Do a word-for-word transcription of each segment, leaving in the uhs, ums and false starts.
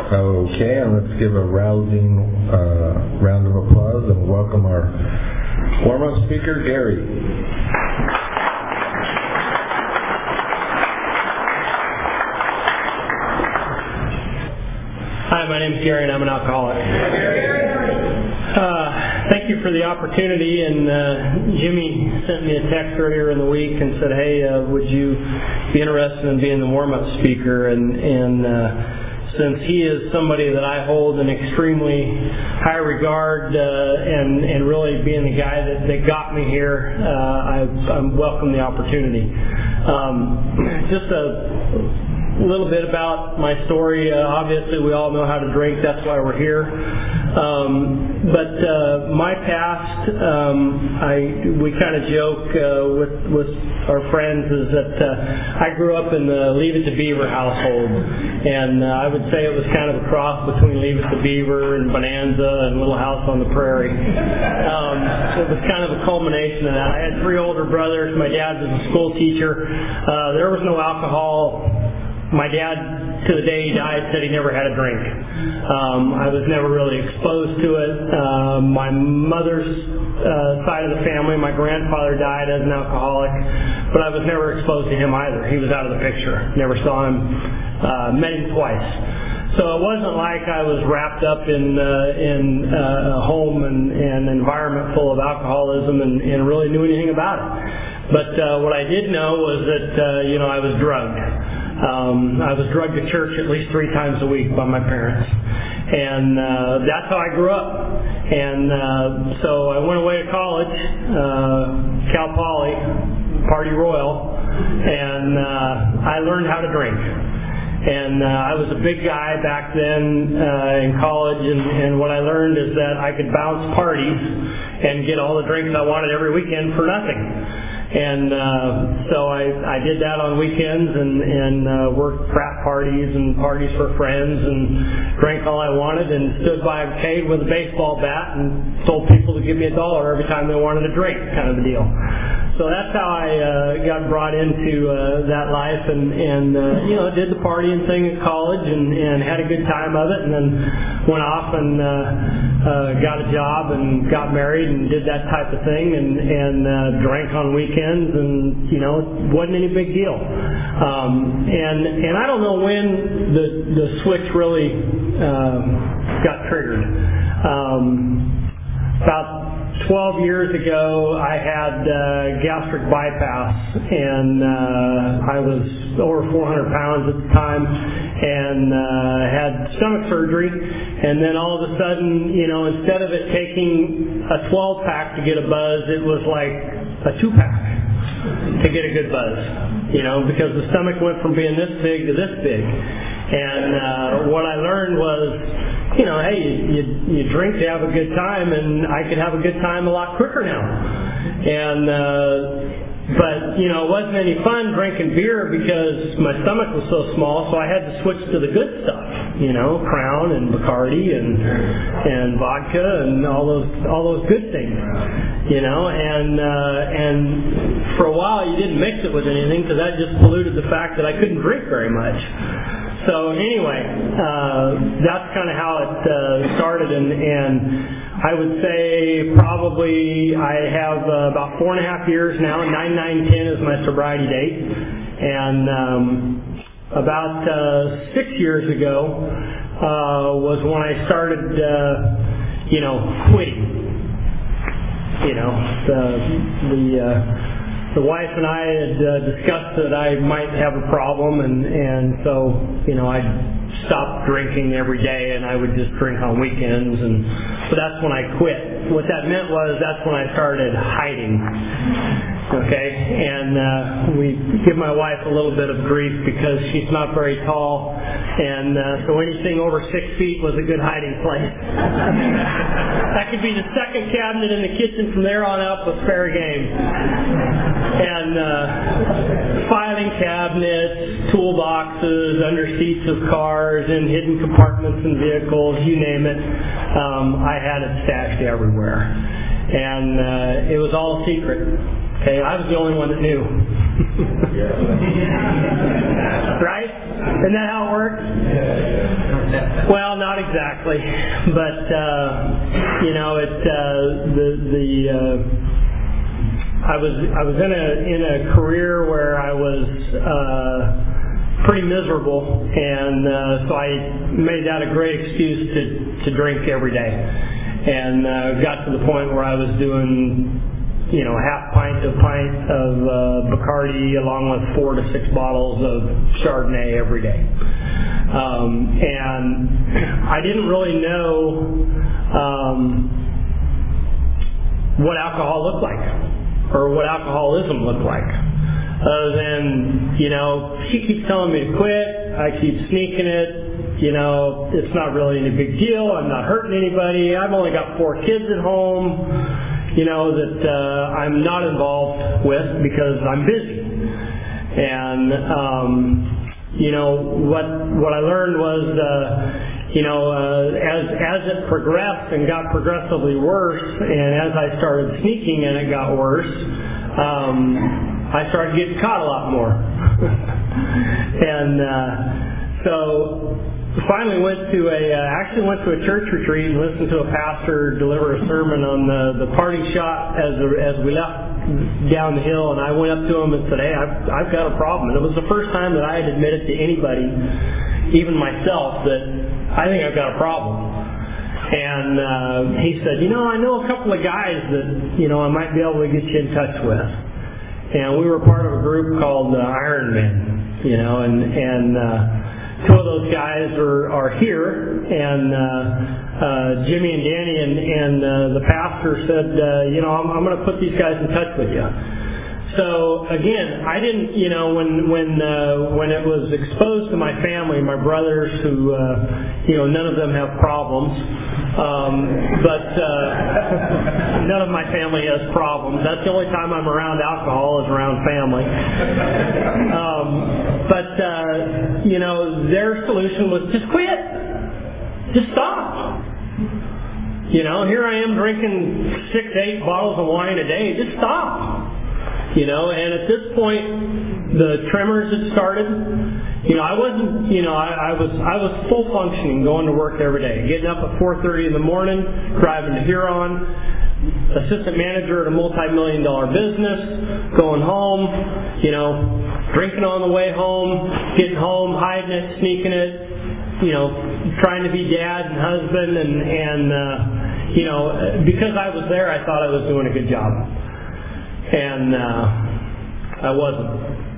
Okay, and let's give a rousing uh, round of applause and welcome our warm-up speaker, Gary. Hi, my name is Gary and I'm an alcoholic. Uh, thank you for the opportunity, and uh, Jimmy sent me a text earlier in the week and said, hey, uh, would you be interested in being the warm-up speaker? And, and uh, since he is somebody that I hold in extremely high regard uh, and, and really being the guy that, that got me here, uh, I, I welcome the opportunity. Um, just a A little bit about my story. Uh, obviously, we all know how to drink. That's why we're here. Um, but uh, my past, um, I we kind of joke uh, with with our friends is that uh, I grew up in the Leave It to Beaver household, and uh, I would say it was kind of a cross between Leave It to Beaver and Bonanza and Little House on the Prairie. Um, so it was kind of a culmination of that. I had three older brothers. My dad was a school teacher. Uh, there was no alcohol. My dad, to the day he died, said he never had a drink. Um, I was never really exposed to it. Uh, my mother's uh, side of the family, my grandfather died as an alcoholic, but I was never exposed to him either. He was out of the picture. Never saw him. Uh, met him twice. So it wasn't like I was wrapped up in uh, in uh, a home and, and environment full of alcoholism and, and really knew anything about it. But uh, what I did know was that uh, you know I was drugged. Um, I was drugged to church at least three times a week by my parents. And uh, that's how I grew up. And uh, so I went away to college, uh, Cal Poly, Party Royal, and uh, I learned how to drink. And uh, I was a big guy back then uh, in college, and, and what I learned is that I could bounce parties and get all the drinks I wanted every weekend for nothing. And uh, so I, I did that on weekends and, and uh, worked frat parties and parties for friends and drank all I wanted and stood by a cave with a baseball bat and told people to give me a dollar every time they wanted a drink, kind of a deal. So that's how I uh, got brought into uh, that life, and, and uh, you know, did the partying thing at college and, and had a good time of it, and then went off and uh, uh, got a job and got married and did that type of thing, and, and uh, drank on weekends, and you know, it wasn't any big deal. Um, and and I don't know when the the switch really um, got triggered. Um, about twelve years ago, I had uh, gastric bypass, and uh, I was over four hundred pounds at the time, and uh, had stomach surgery. And then all of a sudden, you know, instead of it taking a twelve pack to get a buzz, it was like a two pack to get a good buzz. You know, because the stomach went from being this big to this big. And uh, what I learned was, you know, hey, you, you, you drink to have a good time, and I could have a good time a lot quicker now. And uh, but you know, it wasn't any fun drinking beer because my stomach was so small. So I had to switch to the good stuff, you know, Crown and Bacardi and and vodka and all those all those good things, you know. And uh, and for a while, you didn't mix it with anything because that just polluted the fact that I couldn't drink very much. So anyway, uh, that's kind of how it uh, started, and, and I would say probably I have uh, about four and a half years now. nine nine ten is my sobriety date, and um, about uh, six years ago uh, was when I started, uh, you know, quitting. You know, the the. Uh, The wife and I had uh, discussed that I might have a problem, and, and so, you know, I'd stop drinking every day, and I would just drink on weekends, and so that's when I quit. What that meant was that's when I started hiding, okay? And uh, we give my wife a little bit of grief because she's not very tall, and uh, so anything over six feet was a good hiding place. That could be the second cabinet in the kitchen. From there on out was fair game. And uh, filing cabinets, toolboxes, under seats of cars, in hidden compartments in vehicles, you name it. Um, I had it stashed everywhere. And uh, it was all a secret. Okay, I was the only one that knew. Right? Isn't that how it works? Well, exactly, but uh, you know, it uh, the the uh, I was I was in a in a career where I was uh, pretty miserable, and uh, so I made that a great excuse to to drink every day, and uh, got to the point where I was doing, you know, half pint to pint of uh, Bacardi along with four to six bottles of Chardonnay every day. Um, and I didn't really know um, what alcohol looked like or what alcoholism looked like. Other than, you know, she keeps telling me to quit, I keep sneaking it, you know, it's not really any big deal, I'm not hurting anybody, I've only got four kids at home, you know, that uh, I'm not involved with because I'm busy. And, um, you know, what what I learned was, uh, you know, uh, as as it progressed and got progressively worse, and as I started sneaking and it got worse, um, I started getting caught a lot more. And uh, so finally went to a uh, actually went to a church retreat and listened to a pastor deliver a sermon on the, the party shot as the, as we left down the hill, and I went up to him and said, hey, I've, I've got a problem. And it was the first time that I had admitted to anybody, even myself, that I think I've got a problem. And uh, he said, you know, I know a couple of guys that, you know, I might be able to get you in touch with. And we were part of a group called uh, Iron Men, you know, and, and uh, two of those guys are, are here, and uh, uh, Jimmy and Danny and, and uh, the pastor said, uh, you know, I'm, I'm going to put these guys in touch with you. So again, I didn't, you know, when when uh, when it was exposed to my family, my brothers, who, uh, you know, none of them have problems, um, but uh, none of my family has problems. That's the only time I'm around alcohol is around family. Um, but uh, you know, their solution was just quit, just stop. You know, here I am drinking six, eight bottles of wine a day. Just stop. You know, and at this point, the tremors had started. You know, I wasn't, you know, I, I was I was full functioning, going to work every day, getting up at four thirty in the morning, driving to Huron, assistant manager at a multi-million dollar business, going home, you know, drinking on the way home, getting home, hiding it, sneaking it, you know, trying to be dad and husband, and, and uh, you know, because I was there, I thought I was doing a good job. And uh, I wasn't.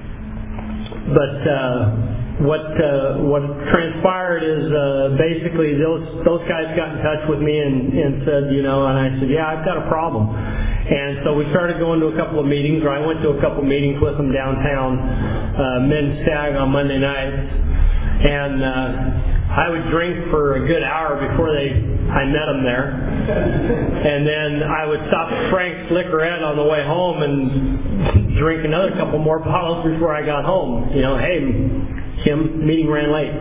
But uh, what uh, what transpired is uh, basically those those guys got in touch with me and, and said, you know, and I said, yeah, I've got a problem. And so we started going to a couple of meetings, or I went to a couple of meetings with them downtown, uh, Men's Stag on Monday nights, and uh, I would drink for a good hour before they I met them there, and then I would stop at Frank's Liquorette on the way home and drink another couple more bottles before I got home. You know, hey, Kim, meeting ran late.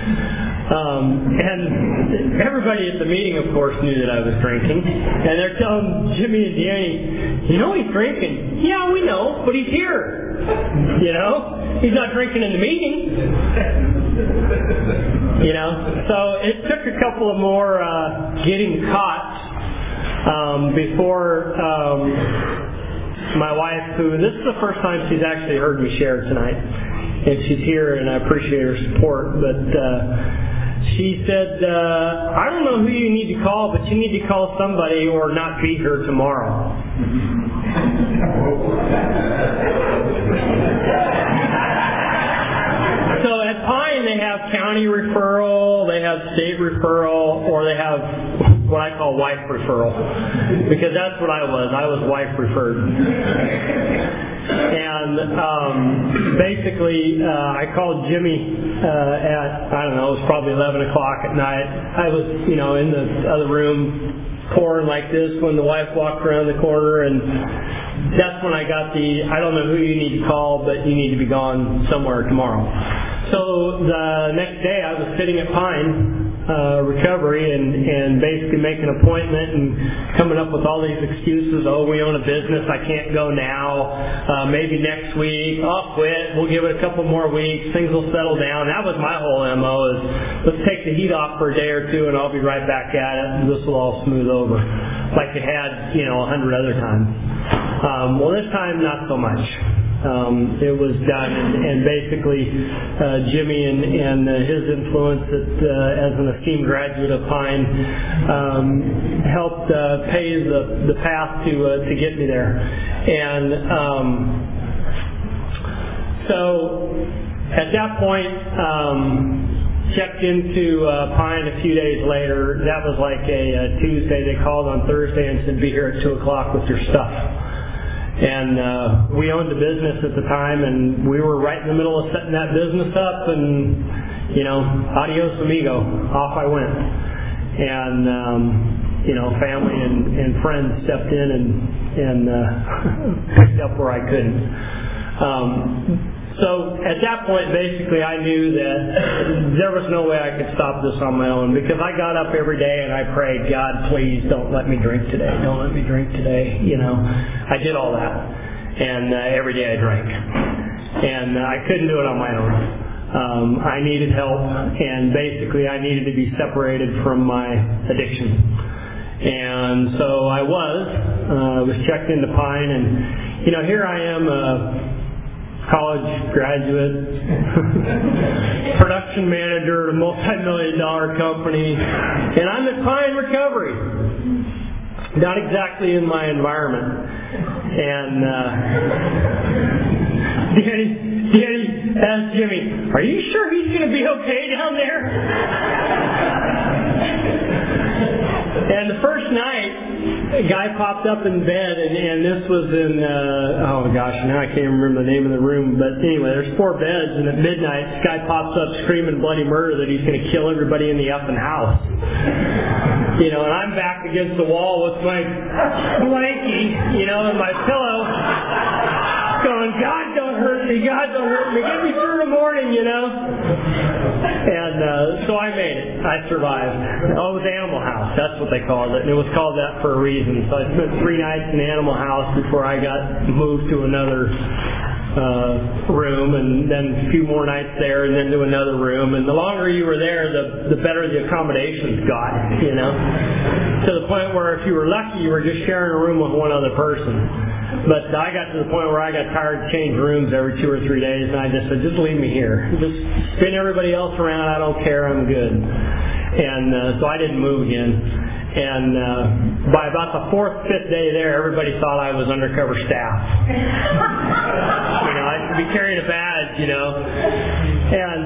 Um, and everybody at the meeting, of course, knew that I was drinking, and they're telling Jimmy and Danny, you know he's drinking. Yeah, we know, but he's here. You know, he's not drinking in the meeting. You know, so it took a couple of more uh, getting caught um, before um, my wife, who this is the first time she's actually heard me share tonight, and she's here, and I appreciate her support, but uh, she said, uh, I don't know who you need to call, but you need to call somebody or not be here tomorrow. So at Pine they have county referral, they have state referral, or they have what I call wife referral, because that's what I was. I was wife referred. And um, basically, uh, I called Jimmy uh, at, I don't know, it was probably eleven o'clock at night. I was, you know, in the other room pouring like this when the wife walked around the corner, and that's when I got the, I don't know who you need to call, but you need to be gone somewhere tomorrow. So the next day I was sitting at Pine uh, recovery and, and basically making an appointment and coming up with all these excuses. Oh, we own a business, I can't go now. Uh, maybe next week, I'll quit. We'll give it a couple more weeks. Things will settle down. That was my whole M O is let's take the heat off for a day or two and I'll be right back at it and this will all smooth over. Like it had, you know, a hundred other times. Um, well, this time, not so much. Um, it was done, and, and basically uh, Jimmy and, and uh, his influence at, uh, as an esteemed graduate of Pine um, helped uh, pave the, the path to uh, to get me there. And um, so at that point, um, checked into uh, Pine a few days later. That was like a, a Tuesday. They called on Thursday and said, be here at two o'clock with your stuff. And uh, we owned a business at the time, and we were right in the middle of setting that business up, and, you know, adios amigo, off I went. And, um, you know, family and, and friends stepped in and, and uh, picked up where I couldn't. Um, So at that point, basically, I knew that there was no way I could stop this on my own, because I got up every day and I prayed, God, please don't let me drink today. Don't let me drink today. You know, I did all that, and uh, every day I drank, and uh, I couldn't do it on my own. Um, I needed help, and basically, I needed to be separated from my addiction. And so I was. Uh, was checked into Pine, and you know, here I am. Uh, college graduate, production manager at a multi-million dollar company, and I'm at Pine Recovery. Not exactly in my environment. And uh, Danny, Danny asked Jimmy, are you sure he's going to be okay down there? And the first night, a guy popped up in bed, and, and this was in, uh, oh gosh, now I can't even remember the name of the room, but anyway, there's four beds, and at midnight, this guy pops up screaming bloody murder that he's going to kill everybody in the effing house. You know, and I'm back against the wall with my blankie, you know, and my pillow, going, God, don't hurt me, God, don't hurt me, get me through the morning, you know. And uh, so I made it. I survived. Oh, it was Animal House. That's what they called it. And it was called that for a reason. So I spent three nights in Animal House before I got moved to another uh, room, and then a few more nights there, and then to another room. And the longer you were there, the, the better the accommodations got, you know. To the point where if you were lucky, you were just sharing a room with one other person. But I got to the point where I got tired of changing rooms every two or three days, and I just said, just leave me here. Just spin everybody else around. I don't care. I'm good. And uh, so I didn't move again. And uh, by about the fourth, fifth day there, everybody thought I was undercover staff. You know, I'd be carrying a badge, you know. And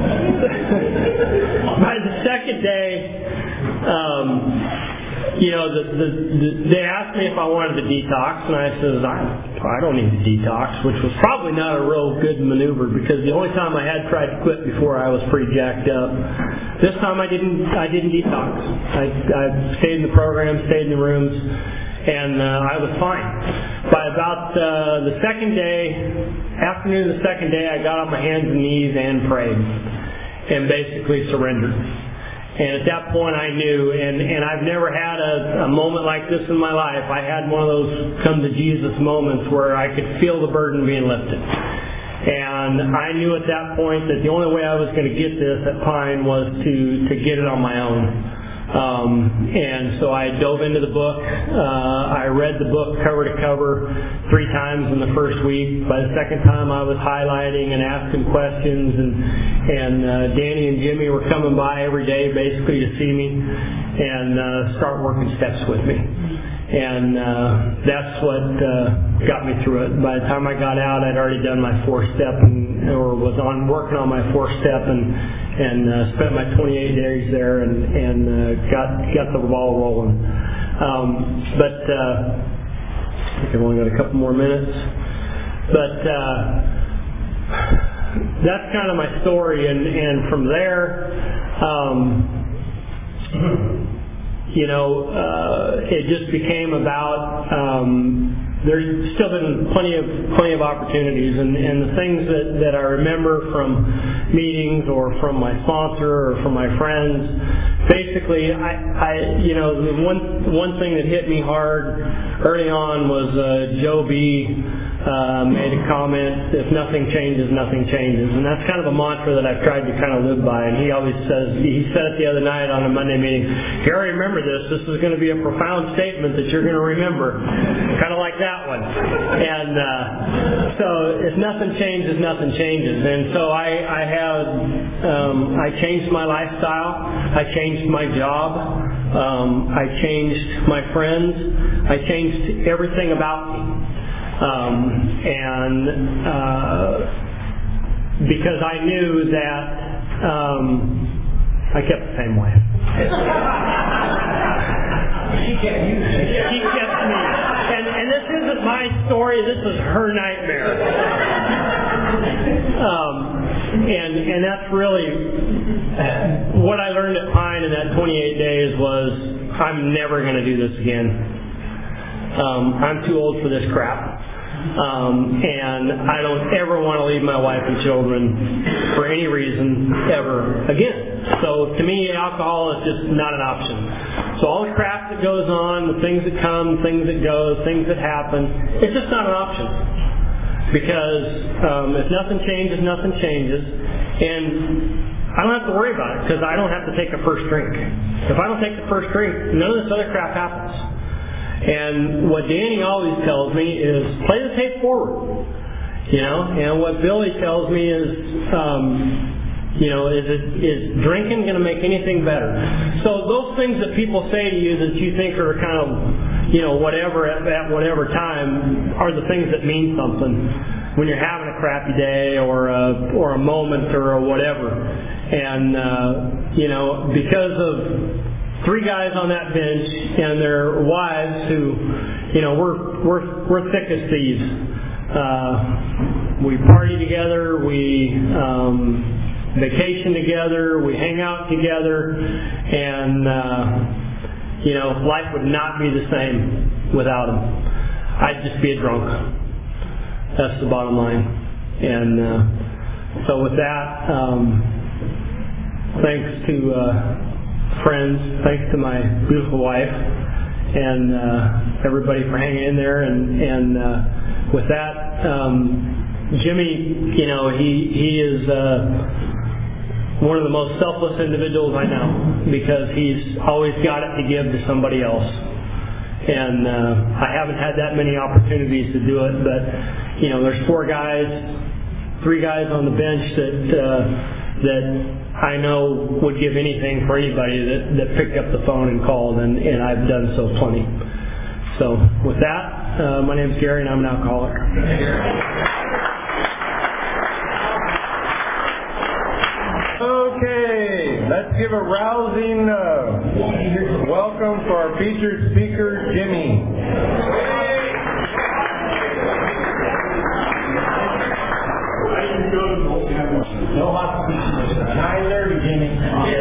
by the second day, um, you know, the, the, the, they asked me if I wanted to detox, and I said, I, I don't need to detox, which was probably not a real good maneuver, because the only time I had tried to quit before I was pretty jacked up. This time I didn't I didn't detox. I, I stayed in the program, stayed in the rooms, and uh, I was fine. By about uh, the second day, afternoon of the second day, I got on my hands and knees and prayed, and basically surrendered. And at that point I knew, and, and I've never had a, a moment like this in my life. I had one of those come to Jesus moments where I could feel the burden being lifted. And I knew at that point that the only way I was going to get this at Pine was to, to get it on my own. Um, and so I dove into the book. Uh, I read the book cover to cover three times in the first week. By the second time, I was highlighting and asking questions, and and uh, Danny and Jimmy were coming by every day, basically to see me and uh, start working steps with me. And uh, that's what uh, got me through it. By the time I got out, I'd already done my fourth step, and, or was on working on my fourth step, and. and uh, spent my twenty-eight days there, and, and uh, got got the ball rolling. Um, but uh, I think I've only got a couple more minutes. But uh, that's kind of my story, and, and from there, um, you know, uh, it just became about um, there's still been plenty of plenty of opportunities, and, and the things that, that I remember from meetings or from my sponsor or from my friends, basically, I, I you know, the one one thing that hit me hard early on was uh, Joe B. Uh, made a comment, if nothing changes, nothing changes. And that's kind of a mantra that I've tried to kind of live by. And he always says, he said it the other night on a Monday meeting, Gary, remember this. This is going to be a profound statement that you're going to remember. Kind of like that one. And uh, so if nothing changes, nothing changes. And so I, I have, um, I changed my lifestyle. I changed my job. Um, I changed my friends. I changed everything about me. Um, and uh, because I knew that um, I kept the same way. She kept you. She kept me. And, and this isn't my story. This is her nightmare. Um, and and that's really what I learned at Pine in that twenty-eight days was I'm never going to do this again. Um, I'm too old for this crap. Um, and I don't ever want to leave my wife and children for any reason ever again. So to me, alcohol is just not an option. So all the crap that goes on, the things that come, things that go, things that happen, it's just not an option. Because um, if nothing changes, nothing changes. And I don't have to worry about it because I don't have to take a first drink. If I don't take the first drink, none of this other crap happens. And what Danny always tells me is play the tape forward, you know. And what Billy tells me is, um, you know, is it, is drinking going to make anything better? So those things that people say to you that you think are kind of, you know, whatever at, at whatever time are the things that mean something when you're having a crappy day or a, or a moment or a whatever. And uh, you know, because of three guys on that bench and their wives who, you know, we're we're we're thick as thieves. Uh, we party together, we um, vacation together, we hang out together, and uh, you know, life would not be the same without them. I'd just be a drunk. That's the bottom line. And uh, so with that, um, thanks to. Uh, friends, thanks to my beautiful wife and uh, everybody for hanging in there, and, and uh, with that, um, Jimmy, you know, he he is uh, one of the most selfless individuals I know because he's always got it to give to somebody else, and uh, I haven't had that many opportunities to do it, but you know, there's four guys, three guys on the bench that uh, that I know would give anything for anybody that, that picked up the phone and called, and, and I've done so plenty. So with that, uh, my name's Gary and I'm an alcoholic. Okay, let's give a rousing uh, welcome for our featured speaker, Jimmy. No hot nine thirty, Jimmy.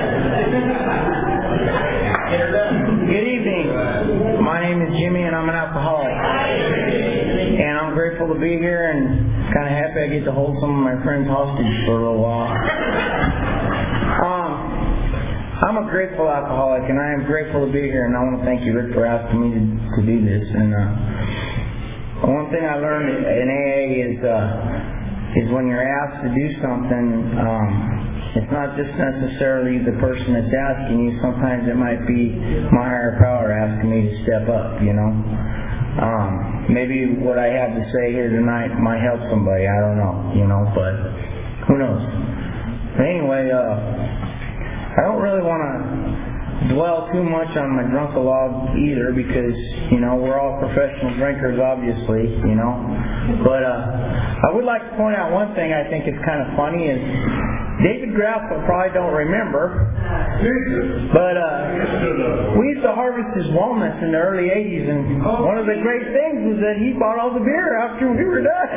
Good evening. My name is Jimmy and I'm an alcoholic. And I'm grateful to be here and kind of happy I get to hold some of my friends hostage for a little while. Um, I'm a grateful alcoholic and I am grateful to be here, and I want to thank you, Rick, for asking me to, to do this. And uh, one thing I learned in A A is uh, is when you're asked to do something, um, it's not just necessarily the person that's asking you. Sometimes it might be my higher power asking me to step up, you know. Um, maybe what I have to say here tonight might help somebody. I don't know, you know, but who knows. But anyway, uh, I don't really want to dwell too much on my drunk-a-log either because, you know, we're all professional drinkers, obviously, you know. But uh, I would like to point out one thing I think is kind of funny is David Graffel probably don't remember, but uh, we used to harvest his walnuts in the early eighties, and one of the great things was that he bought all the beer after we were done.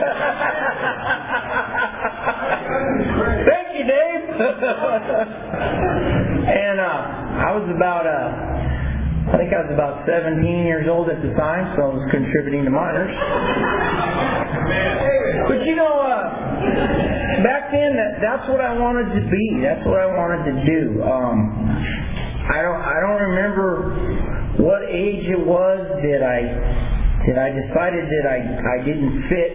Thank you, Dave. And uh, I was about uh, I think I was about seventeen years old at the time, so I was contributing to minors. But you know, uh, back then, that, that's what I wanted to be. That's what I wanted to do. Um, I don't, I don't remember what age it was that I, that I decided that I, I didn't fit.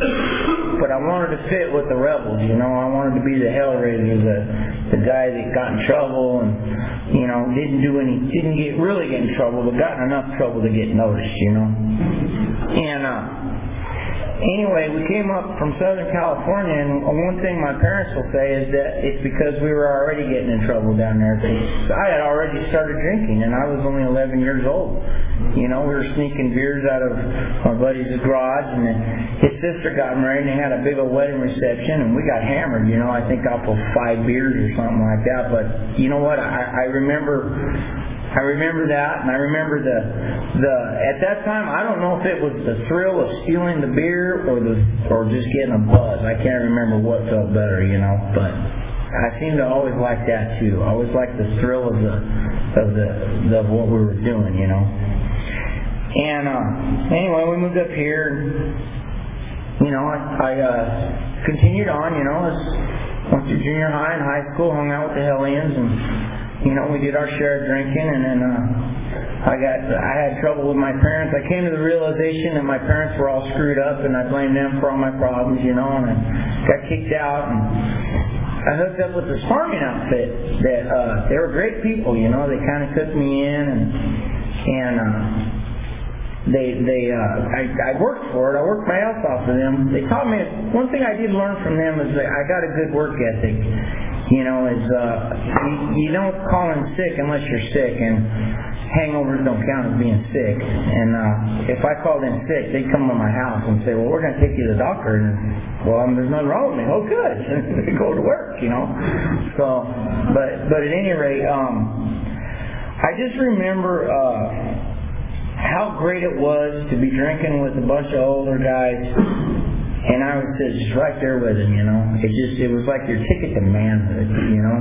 But I wanted to fit with the rebels, you know. I wanted to be the Hellraiser, the the guy that got in trouble and, you know, didn't do any, didn't get really get in trouble, but got in enough trouble to get noticed, you know. And uh, anyway, we came up from Southern California, and one thing my parents will say is that it's because we were already getting in trouble down there. I had already started drinking, and I was only eleven years old. You know, we were sneaking beers out of my buddy's garage, and then his sister got married, and they had a big old wedding reception, and we got hammered, you know, I think off of five beers or something like that. But you know what, I, I remember I remember that, and I remember the, the at that time, I don't know if it was the thrill of stealing the beer or the or just getting a buzz. I can't remember what felt better, you know, but I seem to always like that too. I always liked the thrill of the of the of what we were doing, you know. And uh, anyway, we moved up here, and, you know, I, I uh, continued on, you know, I went through junior high and high school, hung out with the Hellions, and, you know, we did our share of drinking, and then uh, I got, I had trouble with my parents. I came to the realization that my parents were all screwed up, and I blamed them for all my problems, you know, and I got kicked out, and I hooked up with this farming outfit that, uh, they were great people, you know, they kind of took me in, and, and, uh, They, they, uh, I, I worked for it. I worked my ass off for them. They taught me, one thing I did learn from them is that I got a good work ethic. You know, is, uh, you, you don't call in sick unless you're sick, and hangovers don't count as being sick. And, uh, if I called in sick, they'd come to my house and say, well, we're going to take you to the doctor. And, well, um, there's nothing wrong with me. Oh, good. They go to work, you know. So, but, but at any rate, um, I just remember, uh, how great it was to be drinking with a bunch of older guys, and I was just right there with them, you know. It just, it was like your ticket to manhood, you know.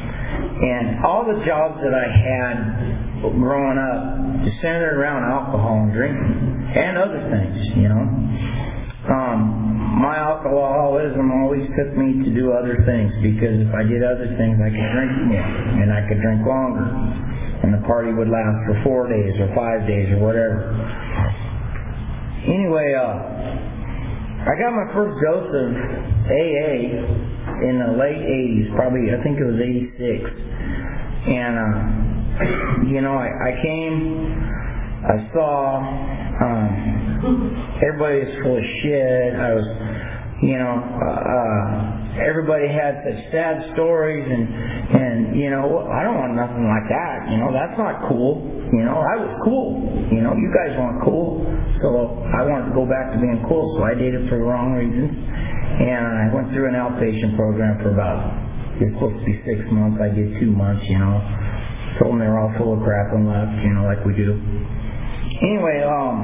And all the jobs that I had growing up just centered around alcohol and drinking, and other things, you know. Um, my alcoholism always took me to do other things, because if I did other things, I could drink more, and I could drink longer. And the party would last for four days or five days or whatever. Anyway, uh, I got my first dose of A A in the late eighties, probably, I think it was eighty-six. And, uh, you know, I, I came, I saw, um, everybody was full of shit. I was, you know, uh, everybody had such sad stories, and, and, you know, I don't want nothing like that, you know, that's not cool, you know, I was cool, you know, you guys weren't cool, so I wanted to go back to being cool, so I did it for the wrong reasons, and I went through an outpatient program for about, it was supposed to be six months, I did two months, you know, told them they were all full of crap and left, you know, like we do. Anyway, um,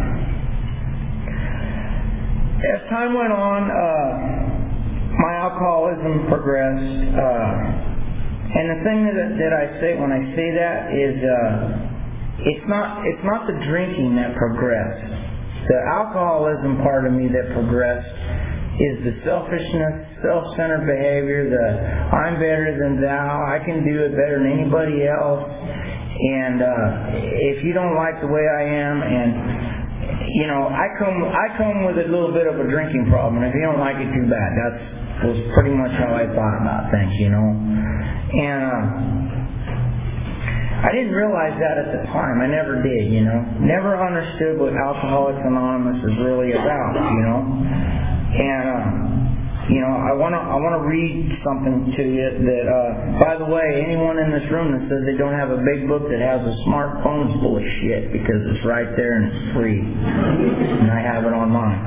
as time went on, uh, my alcoholism progressed, uh, and the thing that, that I say when I say that is, uh, it's not it's not the drinking that progressed. The alcoholism part of me that progressed is the selfishness, self-centered behavior, the I'm better than thou, I can do it better than anybody else, and uh, if you don't like the way I am, and you know, I come I come with a little bit of a drinking problem, and if you don't like it, too bad. That was pretty much how I thought about things, you know. And uh, I didn't realize that at the time. I never did, you know. Never understood what Alcoholics Anonymous is really about, you know. And uh, you know, I want to I want to read something to you that, uh, by the way, anyone in this room that says they don't have a big book that has a smartphone is full of shit, because it's right there and it's free, and I have it on mine.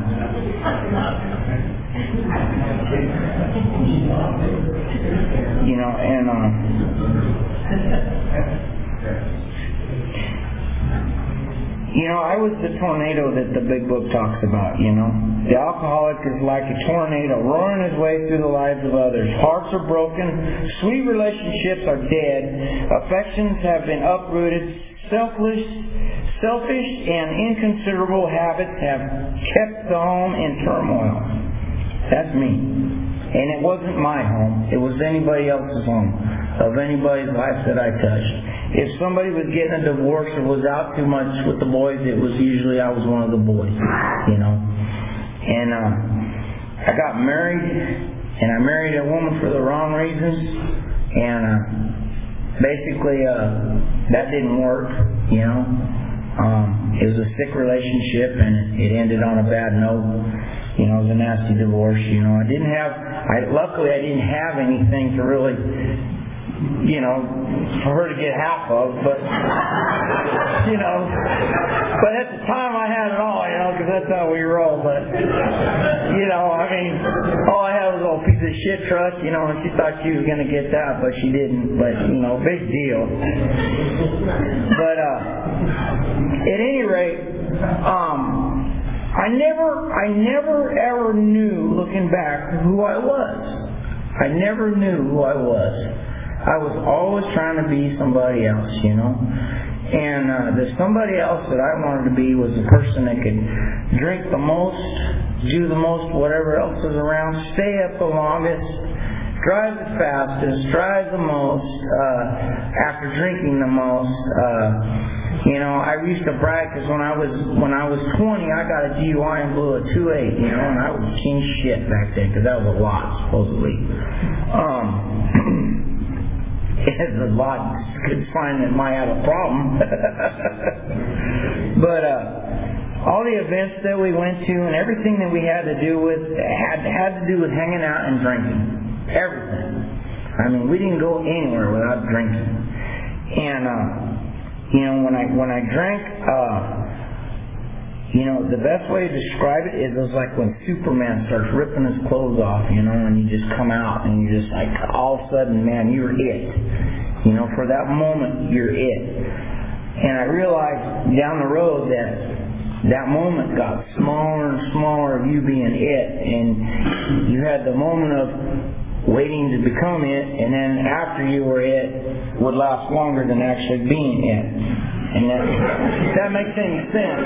You know, and uh, you know, I was the tornado that the big book talks about, you know. The alcoholic is like a tornado roaring his way through the lives of others. Hearts are broken, sweet relationships are dead, affections have been uprooted, selfish, selfish and inconsiderable habits have kept the home in turmoil. That's me. And it wasn't my home. It was anybody else's home, of anybody's life that I touched. If somebody was getting a divorce or was out too much with the boys, it was usually I was one of the boys, you know. And uh, I got married, and I married a woman for the wrong reasons, and uh, basically uh, that didn't work, you know. Um, it was a sick relationship, and it ended on a bad note. You know, it was a nasty divorce. You know, I didn't have. I luckily I didn't have anything to really, you know, for her to get half of. But you know, but at the time I had it all. You know, because that's how we roll. But you know, I mean, all I had was a little piece of shit truck. You know, and she thought she was going to get that, but she didn't. But you know, big deal. But uh, at any rate, um. I never, I never ever knew, looking back, who I was. I never knew who I was. I was always trying to be somebody else, you know. And uh, the somebody else that I wanted to be was the person that could drink the most, do the most, whatever else is around, stay up the longest, drive the fastest, drive the most, uh, after drinking the most. Uh, You know, I used to brag because when I was when I was twenty, I got a D U I and blew a two eight. You know, and I was king shit back then because that was a lot supposedly. Um, it's a lot. Could find that might have a problem. But uh, all the events that we went to and everything that we had to do with had had to do with hanging out and drinking. Everything. I mean, we didn't go anywhere without drinking. And uh, You know, when I when I drank, uh, you know, the best way to describe it is it was like when Superman starts ripping his clothes off, you know, and you just come out and you're just like, all of a sudden, man, you're it. You know, for that moment, you're it. And I realized down the road that that moment got smaller and smaller of you being it, and you had the moment of waiting to become it, and then after you were it would last longer than actually being it. And that, if that makes any sense.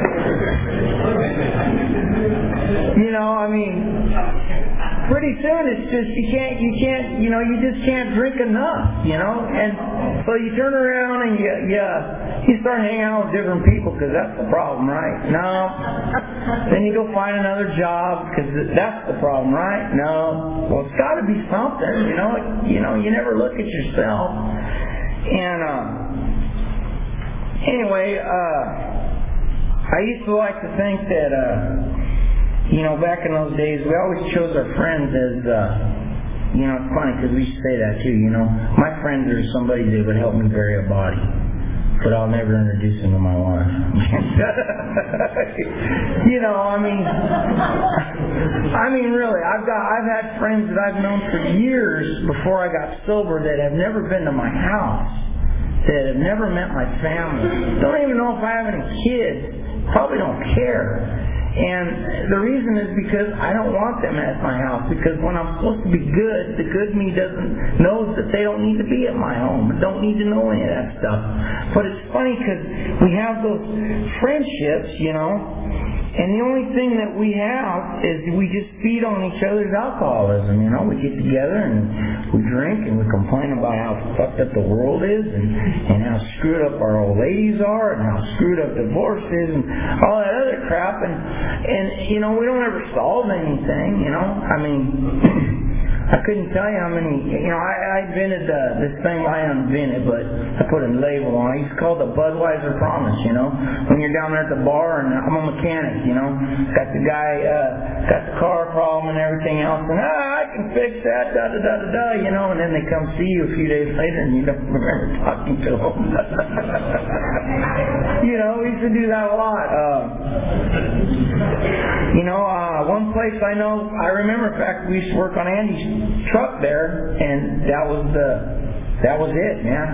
You know, I mean, pretty soon it's just, you can't, you can't, you know, you just can't drink enough, you know, and so you turn around and you, you, you start hanging out with different people because that's the problem, right? No. Then you go find another job because that's the problem, right? No. Well, it's got to be something, you know, you know, you never look at yourself. And, uh, anyway, uh, I used to like to think that, uh, you know, back in those days, we always chose our friends as, uh, you know, it's funny because we used to say that too, you know. My friends are somebody that would help me bury a body, but I'll never introduce them to my wife. You know, I mean, I mean, really, I've got, I've had friends that I've known for years before I got sober that have never been to my house, that have never met my family, don't even know if I have any kids, probably don't care. And the reason is because I don't want them at my house, because when I'm supposed to be good, the good me doesn't knows that they don't need to be at my home, don't need to know any of that stuff. But it's funny because we have those friendships, you know, and the only thing that we have is we just feed on each other's alcoholism, you know. We get together and we drink and we complain about how fucked up the world is and, and how screwed up our old ladies are and how screwed up divorce is and all that other crap. And, and you know, we don't ever solve anything, you know. I mean, I couldn't tell you how many, you know, I, I invented uh, this thing, I invented, but I put a label on it. It's called the Budweiser Promise, you know. When you're down there at the bar, and I'm a mechanic, you know, got the guy, uh, got the car problem and everything else, and ah, I can fix that, da da da da da, you know, and then they come see you a few days later and you don't remember talking to them. You know, we used to do that a lot. Uh, you know, uh, one place I know, I remember, in fact, we used to work on Andy's truck there, and that was the, that was it, man.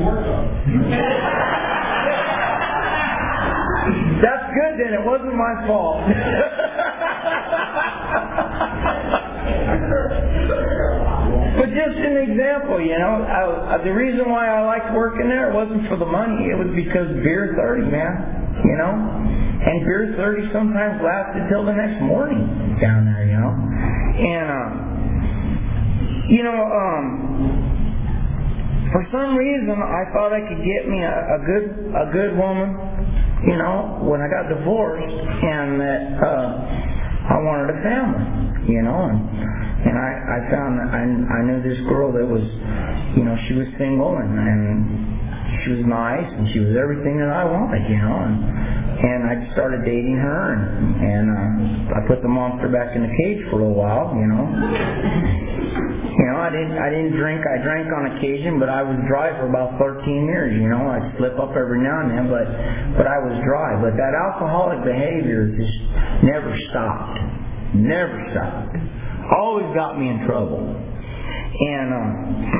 That's good then, it wasn't my fault. But just just an example, you know. I, the reason why I liked working there wasn't for the money. It was because beer thirty, man, you know. And beer thirty sometimes lasted till the next morning down there, you know. And, uh, you know, um, for some reason I thought I could get me a, a good a good woman, you know, when I got divorced, and that uh, I wanted a family, you know. And, And I, I found that I, I knew this girl that was, you know, she was single and, and she was nice and she was everything that I wanted, you know. And, and I started dating her, and, and uh, I put the monster back in the cage for a little while, you know. You know, I didn't I didn't drink. I drank on occasion, but I was dry for about thirteen years. You know, I'd slip up every now and then, but but I was dry. But that alcoholic behavior just never stopped, never stopped. Always got me in trouble. And uh,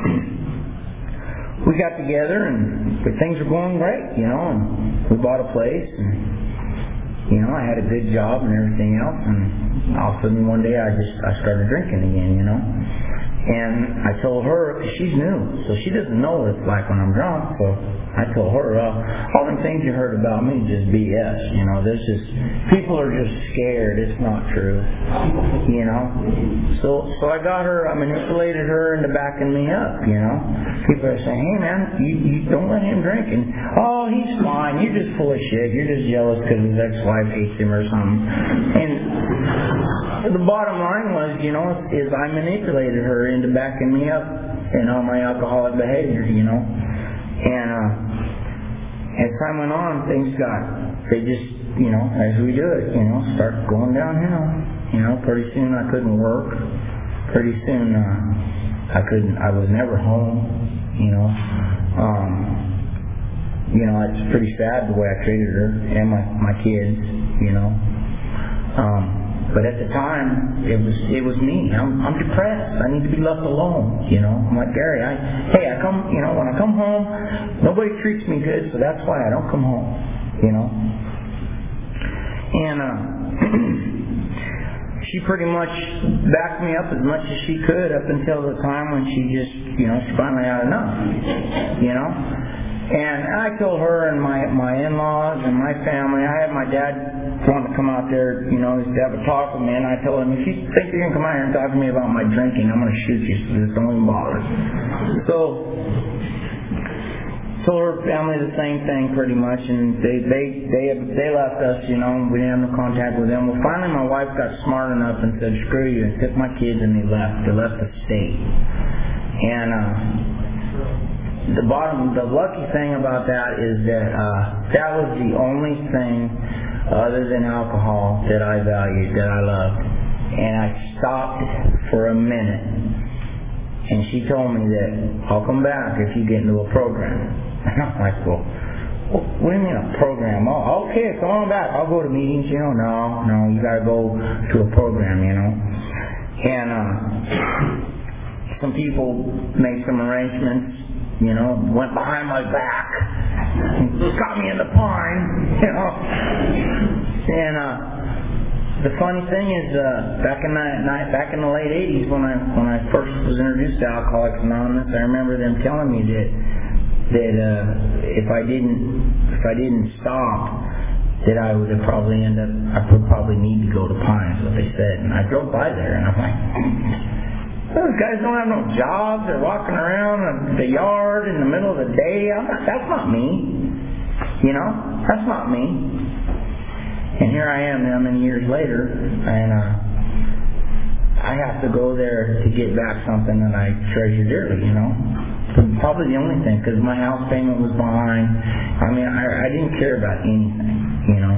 we got together, and things were going great, you know. And we bought a place, and you know, I had a good job and everything else. And all of a sudden, one day, I just I started drinking again, you know. And I told her, because she's new, so she doesn't know what it's like when I'm drunk. So I told her, well, all them things you heard about me is just B S. You know, this is, people are just scared. It's not true. You know? So so I got her, I manipulated her into backing me up, you know? People are saying, hey man, you, you don't let him drink. And, oh, he's fine. You're just full of shit. You're just jealous because his ex-wife hates him or something. And the bottom line was, you know, is I manipulated her into backing me up in all my alcoholic behavior, you know. And uh, as time went on, things got, they just, you know, as we do it, you know, start going downhill. You know, pretty soon I couldn't work. Pretty soon uh, I couldn't, I was never home, you know. Um, you know, it's pretty sad the way I treated her and my, my kids, you know. Um, But at the time, it was it was me. I'm I'm depressed. I need to be left alone. You know, I'm like, Gary, I hey, I come. You know, when I come home, nobody treats me good, so that's why I don't come home. You know, and uh, she pretty much backed me up as much as she could up until the time when she just, you know, she finally had enough. You know. And I told her and my my in-laws and my family, I had my dad wanting to come out there, you know, to have a talk with me, and I told him, if you think you're going to come out here and talk to me about my drinking, I'm going to shoot you, so just don't even bother. So, told her family the same thing pretty much, and they they they they left us, you know, we didn't have no contact with them. Well, finally my wife got smart enough and said, screw you, and took my kids and they left. They left the state. And, uh, The bottom, the lucky thing about that is that uh, that was the only thing other than alcohol that I valued, that I loved. And I stopped for a minute, and she told me that I'll come back if you get into a program. And I'm like, well, what do you mean a program? Oh, okay, come on back. I'll go to meetings. You know, no, no, you got to go to a program. You know, and uh, some people made some arrangements. You know, went behind my back, got me in the pine, you know. And uh, the funny thing is, uh, back in the back in the late eighties, when I when I first was introduced to Alcoholics Anonymous, I remember them telling me that that uh, if I didn't if I didn't stop, that I would have probably end up I would probably need to go to Pines, what they said. And I drove by there, and I'm like, those guys don't have no jobs. They're walking around in the yard in the middle of the day. I'm not, that's not me. You know? That's not me. And here I am now many years later, and uh, I have to go there to get back something that I treasure dearly, you know? Probably the only thing, because my house payment was behind. I mean, I, I didn't care about anything, you know?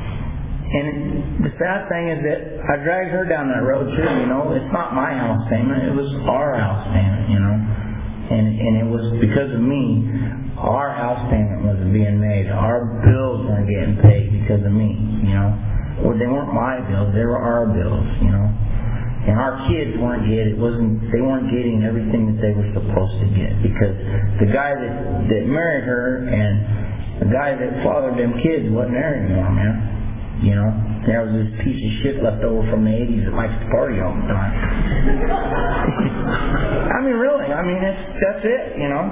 And the sad thing is that I dragged her down that road too, you know. It's not my house payment, it was our house payment, you know. And and it was because of me, our house payment wasn't being made. Our bills weren't getting paid because of me, you know. Well, they weren't my bills, they were our bills, you know. And our kids weren't getting, it wasn't, they weren't getting everything that they were supposed to get, because the guy that, that married her and the guy that fathered them kids wasn't there anymore, man. you know. There was this piece of shit left over from the eighties that likes to party all the time. I mean, really, I mean, it's, that's it, you know.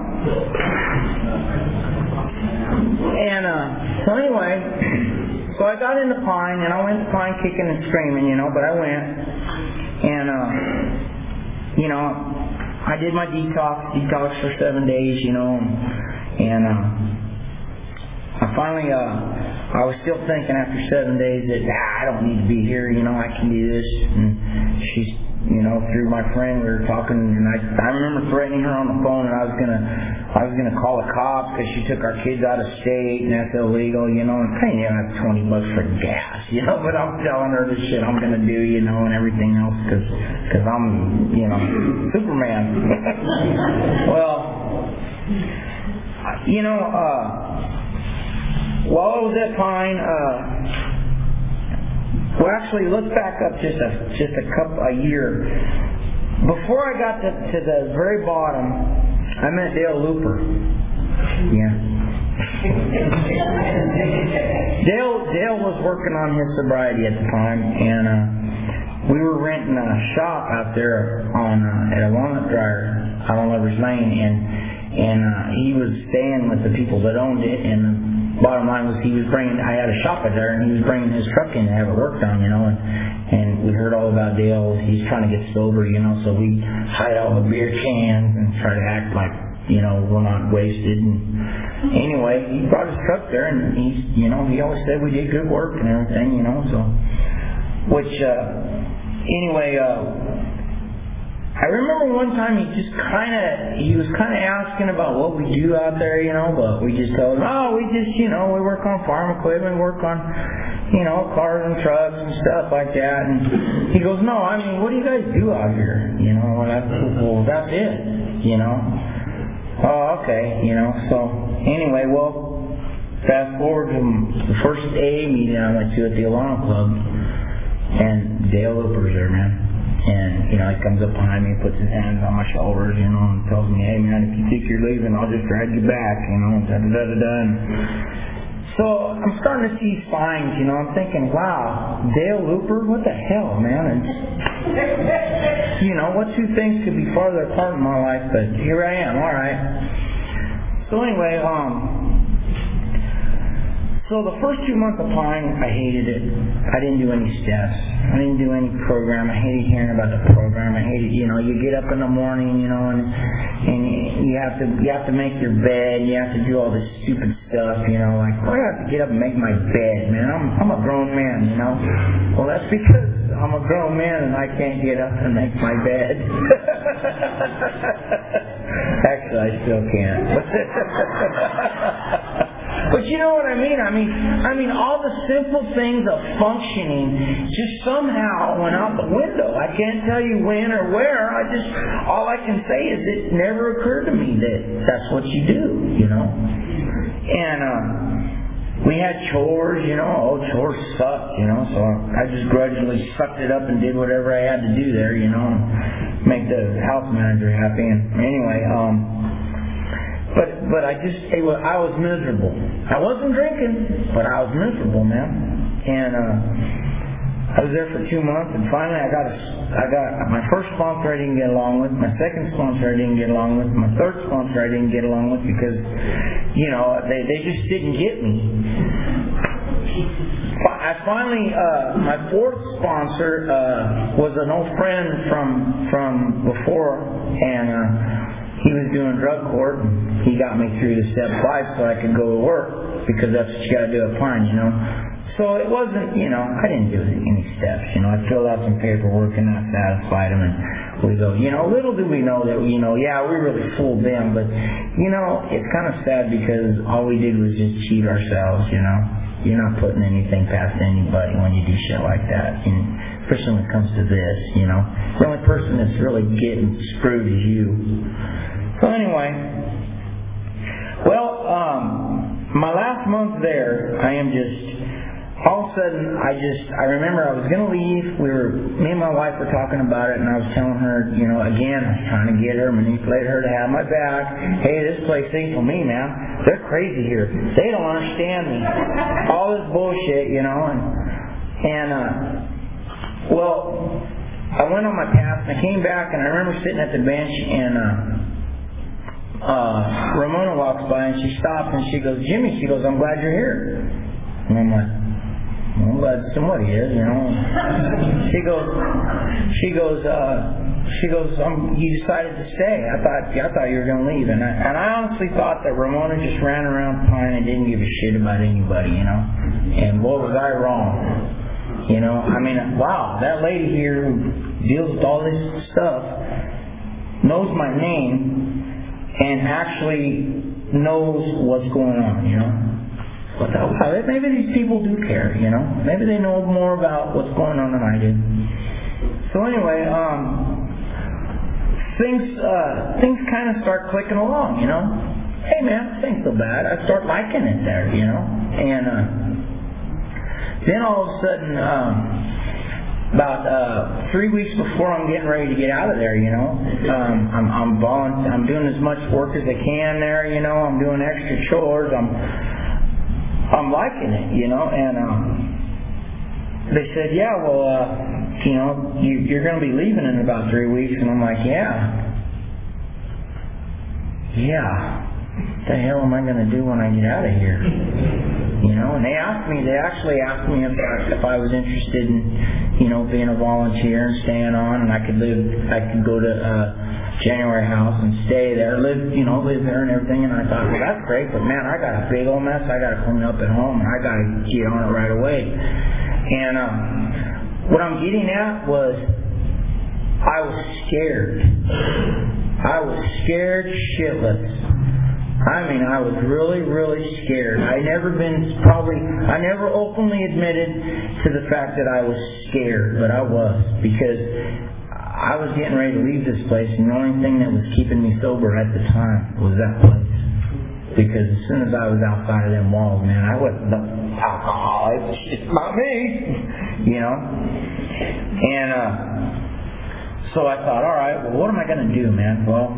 And, uh, so anyway, so I got into Pine, and I went to Pine kicking and screaming, you know, but I went, and, uh, you know, I did my detox, detox for seven days, you know, and, uh, I finally, uh, I was still thinking after seven days that, ah, I don't need to be here, you know, I can do this. And she's, you know, through my friend, we were talking, and I, I remember threatening her on the phone, and I was gonna, I was gonna call the cops because she took our kids out of state, and that's illegal, you know, and paying them like twenty bucks for gas, you know, but I'm telling her the shit I'm gonna do, you know, and everything else, because, because I'm, you know, Superman. Well, you know, uh, while I was at Pine, uh, well, actually, let's back up just a just a couple a year. Before I got to, to the very bottom, I met Dale Looper. Yeah. Dale Dale was working on his sobriety at the time, and uh, we were renting a shop out there on uh, at a walnut dryer out on Lover's Lane, and and uh, he was staying with the people that owned it, and the bottom line was he was bringing, I had a shop out there, and he was bringing his truck in to have it worked on, you know, and, and we heard all about Dale. He's trying to get sober, you know, so we hide all the beer cans and try to act like, you know, we're not wasted. And anyway, he brought his truck there, and he's, you know, he always said we did good work and everything, you know, so, which, uh, anyway, uh, I remember one time he just kind of, he was kind of asking about what we do out there, you know, but we just told him, oh, we just, you know, we work on farm equipment, work on, you know, cars and trucks and stuff like that. And he goes, no, I mean, what do you guys do out here? You know, and I said, well, that's it, you know. Oh, okay, you know, so anyway, well, fast forward to the first A A meeting I went to at the Alano Club, and Dale Looper's there, man. And, you know, he comes up behind me, puts his hands on my shoulders, you know, and tells me, hey, man, if you think you're leaving, I'll just drag you back, you know, da-da-da-da-da. So I'm starting to see signs, you know, I'm thinking, wow, Dale Looper, what the hell, man? And, you know, what two things could be farther apart in my life, but here I am, all right. So anyway, um... So the first two months of Pine, I hated it. I didn't do any steps. I didn't do any program. I hated hearing about the program. I hated, you know, you get up in the morning, you know, and and you have to you have to make your bed. You have to do all this stupid stuff, you know, like, well, I have to get up and make my bed, man. I'm I'm a grown man, you know. Well, that's because I'm a grown man and I can't get up and make my bed. Actually, I still can't. But you know what I mean? I mean, I mean, all the simple things of functioning just somehow went out the window. I can't tell you when or where. I just, all I can say is it never occurred to me that that's what you do, you know. And uh, we had chores, you know. Oh, chores sucked, you know. So I just grudgingly sucked it up and did whatever I had to do there, you know, and make the house manager happy. And anyway, um. But but I just it was, I was miserable. I wasn't drinking, but I was miserable, man. And uh, I was there for two months, and finally I got a, I got my first sponsor I didn't get along with, my second sponsor I didn't get along with, my third sponsor I didn't get along with because, you know, they they just didn't get me. I finally uh, my fourth sponsor uh, was an old friend from from before, and. Uh, He was doing drug court, and he got me through to step five so I could go to work, because that's what you got to do at Pine, you know. So it wasn't, you know, I didn't do any steps, you know. I filled out some paperwork and that satisfied him, and we go, you know, little do we know that, you know, yeah, we really fooled them, but, you know, it's kind of sad because all we did was just cheat ourselves, you know. You're not putting anything past anybody when you do shit like that, and especially when it comes to this, you know. The only person that's really getting screwed is you. So anyway, well, um, my last month there, I am just, all of a sudden, I just, I remember I was going to leave. We were, me and my wife were talking about it, and I was telling her, you know, again, I was trying to get her, manipulate her to have my back. Hey, this place ain't for me, man. They're crazy here. They don't understand me. All this bullshit, you know, and And, uh, well, I went on my path, and I came back, and I remember sitting at the bench, and uh, uh, Ramona walks by, and she stops, and she goes, Jimmy, she goes, I'm glad you're here. And I'm like, well, I'm glad somebody is, you know. She goes, she goes, uh, she goes, um, you decided to stay. I thought, I thought you were going to leave. And I, and I honestly thought that Ramona just ran around Pine and didn't give a shit about anybody, you know. And boy, was I wrong. You know, I mean, wow, that lady here who deals with all this stuff knows my name and actually knows what's going on, you know. But that, maybe these people do care, you know. Maybe they know more about what's going on than I do. So anyway, um, things uh, things kind of start clicking along, you know. Hey man, this ain't so bad. I start liking it there, you know. And uh, then all of a sudden, um, about uh, three weeks before I'm getting ready to get out of there, you know, um, I'm I'm, volun- I'm doing as much work as I can there, you know. I'm doing extra chores. I'm I'm liking it, you know. And um, they said, yeah, well, uh, you know, you, you're going to be leaving in about three weeks. And I'm like, yeah, yeah. What the hell am I going to do when I get out of here? You know, and they asked me, they actually asked me if I, if I was interested in, you know, being a volunteer and staying on, and I could live, I could go to uh, January House and stay there, live, you know, live there and everything. And I thought, well, that's great, but man, I got a big old mess I got to clean up at home, and I got to get on it right away. And um, what I'm getting at was, I was scared. I was scared shitless. I mean, I was really, really scared. I never been probably, I never openly admitted to the fact that I was scared, but I was, because I was getting ready to leave this place, and the only thing that was keeping me sober at the time was that place. Because as soon as I was outside of them walls, man, I wasn't the alcoholic. It's not me, you know. And uh, so I thought, all right, well, what am I going to do, man? Well,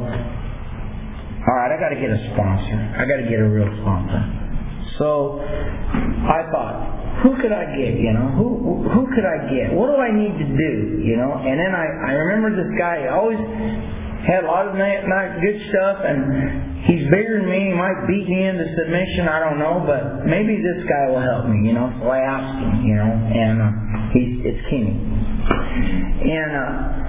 all right, I got to get a sponsor. I got to get a real sponsor. So I thought, who could I get? You know, who who could I get? What do I need to do? You know, and then I I remember this guy. He always had a lot of nice, nice good stuff, and he's bigger than me. He might beat me into submission. I don't know, but maybe this guy will help me. You know, so I asked him. You know, and uh, he's it's Kenny, and uh,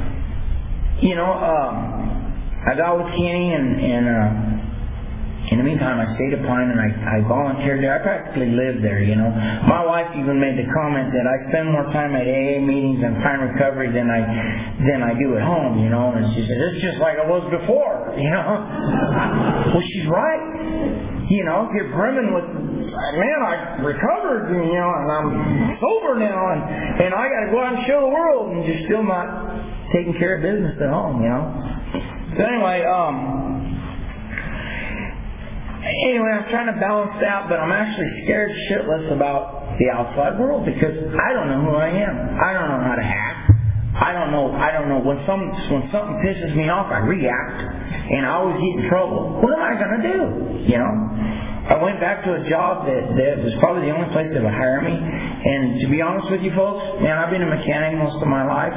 you know. Um, I got with Kenny, and, and uh, in the meantime, I stayed at Pine, and I, I volunteered there. I practically lived there, you know. My wife even made the comment that I spend more time at A A meetings and Pine Recovery than I than I do at home, you know. And she said, it's just like it was before, you know. Well, she's right. You know, you're brimming with, man, I recovered, you know, and I'm sober now, and, and I got to go out and show the world, and you're still not taking care of business at home, you know. So anyway, um, anyway, I'm trying to balance out, but I'm actually scared shitless about the outside world because I don't know who I am. I don't know how to act. I don't know. I don't know when some when something pisses me off, I react, and I always get in trouble. What am I going to do? You know. I went back to a job that, that was probably the only place that would hire me, and to be honest with you folks, man, I've been a mechanic most of my life.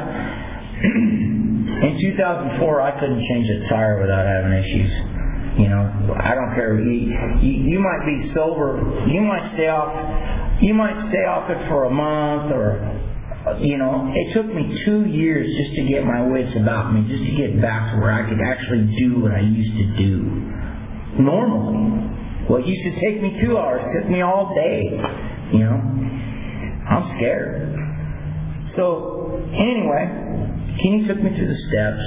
In two thousand four, I couldn't change a tire without having issues. You know, I don't care. You, you, you might be sober. You might stay off. You might stay off it for a month, or you know. It took me two years just to get my wits about me, just to get back to where I could actually do what I used to do normally. What used to take me two hours took me all day. You know, I'm scared. So anyway. Kenny took me through the steps.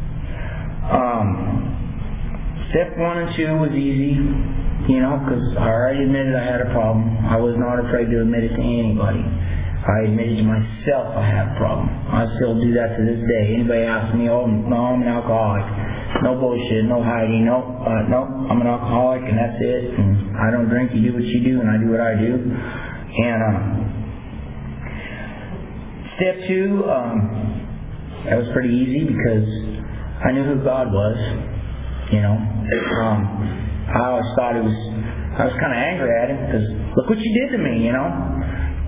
Um, step one and two was easy, you know, because I already admitted I had a problem. I was not afraid to admit it to anybody. I admitted to myself I had a problem. I still do that to this day. Anybody asks me, oh, no, I'm an alcoholic. No bullshit, no hiding, no, uh, no, I'm an alcoholic and that's it. And I don't drink, you do what you do, and I do what I do. And um, step two, um, that was pretty easy because I knew who God was, you know. Um, I always thought it was, I was kind of angry at him because look what you did to me, you know.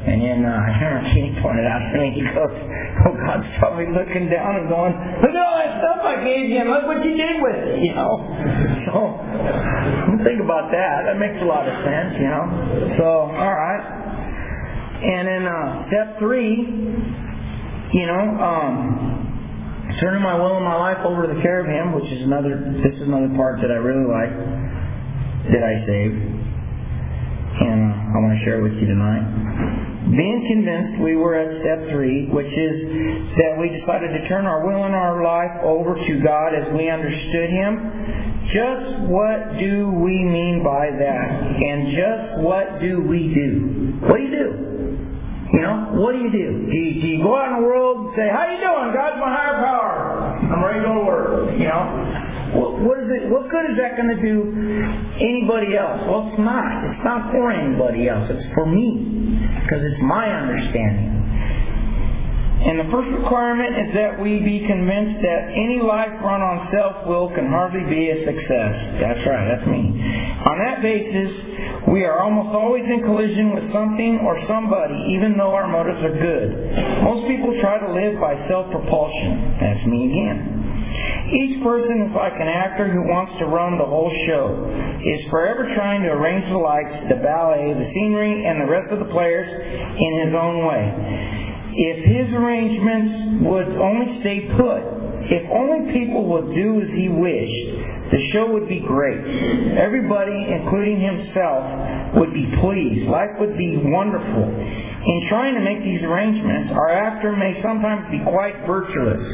And then uh, I remember Kenny pointed out to me, he goes, oh, God's probably looking down and going, look at all that stuff I gave you and look what you did with it, you know. So, think about that. That makes a lot of sense, you know. So, all right. And then uh, step three, you know, um, turning my will and my life over to the care of Him, which is another, this is another part that I really like, that I saved. And uh, I want to share it with you tonight. Being convinced, we were at step three, which is that we decided to turn our will and our life over to God as we understood Him. Just what do we mean by that? And just what do we do? What do you do? You know, what do you do? Do you, do you go out in the world and say, how you doing? God's my higher power. I'm ready to go to work. You know? What, what is it? What good is that going to do anybody else? Well, it's not. It's not for anybody else. It's for me. Because it's my understanding. And the first requirement is that we be convinced that any life run on self-will can hardly be a success. That's right, that's me. On that basis, we are almost always in collision with something or somebody, even though our motives are good. Most people try to live by self-propulsion. That's me again. Each person is like an actor who wants to run the whole show, is forever trying to arrange the lights, the ballet, the scenery, and the rest of the players in his own way. If his arrangements would only stay put, if only people would do as he wished, the show would be great. Everybody, including himself, would be pleased. Life would be wonderful. In trying to make these arrangements, our actor may sometimes be quite virtuous.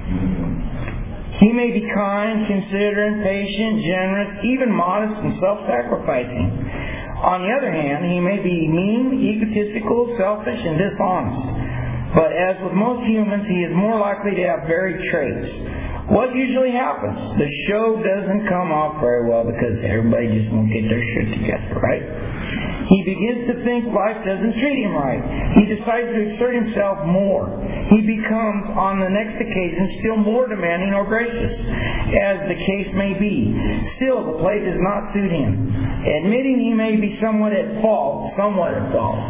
He may be kind, considerate, patient, generous, even modest and self-sacrificing. On the other hand, he may be mean, egotistical, selfish, and dishonest. But as with most humans, he is more likely to have varied traits. What usually happens? The show doesn't come off very well because everybody just won't get their shit together, right? He begins to think life doesn't treat him right. He decides to exert himself more. He becomes, on the next occasion, still more demanding or gracious, as the case may be. Still, the play does not suit him. Admitting he may be somewhat at fault, somewhat at fault,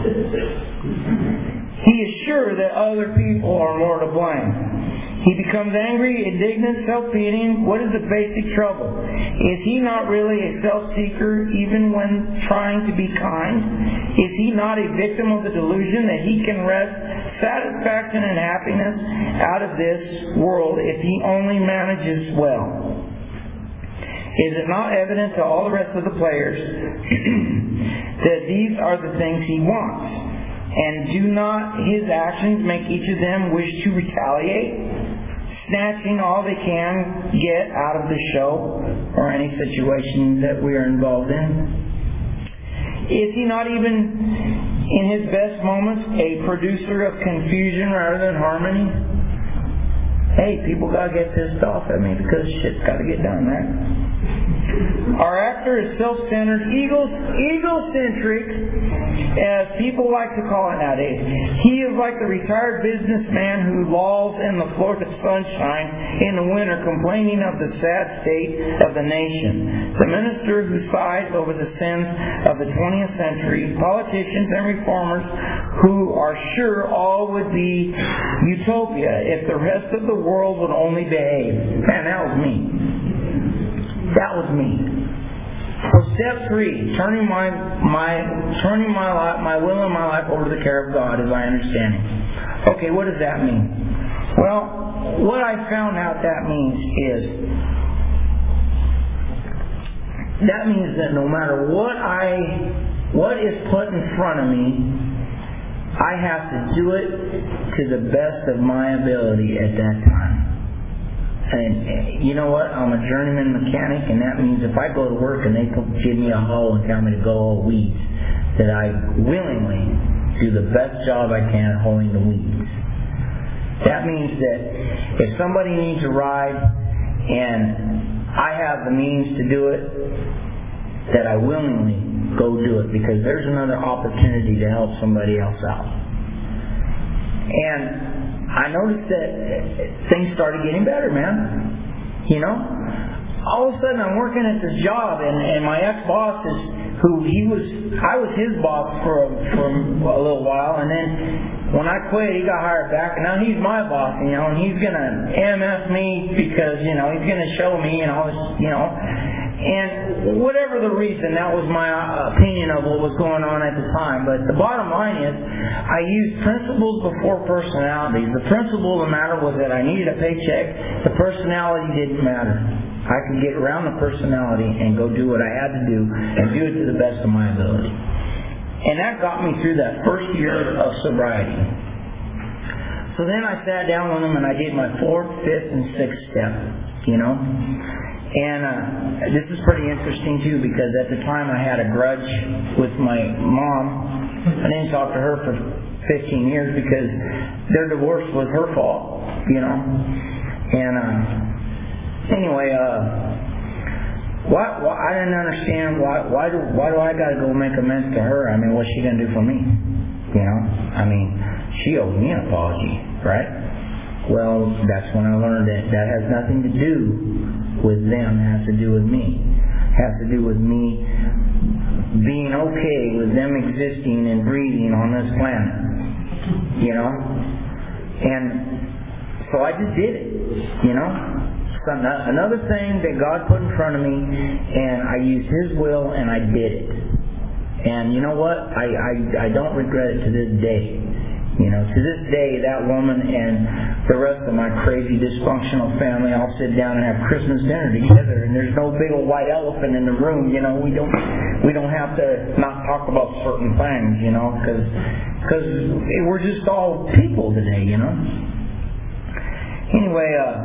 he is sure that other people are more to blame. He becomes angry, indignant, self-pitying. What is the basic trouble? Is he not really a self-seeker even when trying to be kind? Is he not a victim of the delusion that he can wrest satisfaction and happiness out of this world if he only manages well? Is it not evident to all the rest of the players that these are the things he wants? And do not his actions make each of them wish to retaliate, snatching all they can get out of the show or any situation that we are involved in? Is he not even, in his best moments, a producer of confusion rather than harmony? Hey, people got to get pissed off at me because shit's got to get done, right? Our actor is self-centered, ego- egocentric, as people like to call it nowadays. He is like the retired businessman who lolls in the Florida sunshine in the winter, complaining of the sad state of the nation. The minister who sighs over the sins of the twentieth century, politicians and reformers who are sure all would be utopia if the rest of the world would only behave. Man, that was me. That was me. So step three, turning my my turning my life, my will and my life over to the care of God, as I understand it. Okay, what does that mean? Well, what I found out that means is that means that no matter what I what is put in front of me, I have to do it to the best of my ability at that time. And you know what? I'm a journeyman mechanic, and that means if I go to work and they give me a hoe and tell me to go all weeds, that I willingly do the best job I can at hoeing the weeds. That means that if somebody needs a ride and I have the means to do it, that I willingly go do it because there's another opportunity to help somebody else out. And I noticed that things started getting better, man. You know? All of a sudden I'm working at this job and, and my ex-boss is who he was, I was his boss for a, for a little while, and then when I quit, he got hired back, and now he's my boss, you know, and he's gonna M F me because, you know, he's gonna show me and all this, you know, and whatever the reason, that was my opinion of what was going on at the time. But the bottom line is, I used principles before personalities. The principle of the matter was that I needed a paycheck. The personality didn't matter. I could get around the personality and go do what I had to do and do it to the best of my ability. And that got me through that first year of sobriety. So then I sat down with him and I did my fourth, fifth, and sixth step, you know. And uh, this is pretty interesting too, because at the time I had a grudge with my mom. I didn't talk to her for fifteen years because their divorce was her fault, you know. And uh, anyway, uh, why, why I didn't understand why why do why do I got to go make amends to her? I mean, what's she gonna do for me? You know, I mean, she owes me an apology, right? Well, that's when I learned that that has nothing to do with them, it has to do with me. It has to do with me being okay with them existing and breathing on this planet. You know? And so I just did it. You know? So another thing that God put in front of me, and I used His will and I did it. And you know what? I, I, I don't regret it to this day. You know, to this day, that woman and the rest of my crazy dysfunctional family all sit down and have Christmas dinner together, and there's no big old white elephant in the room. You know, we don't we don't have to not talk about certain things. You know, because because we're just all people today. You know. Anyway, uh,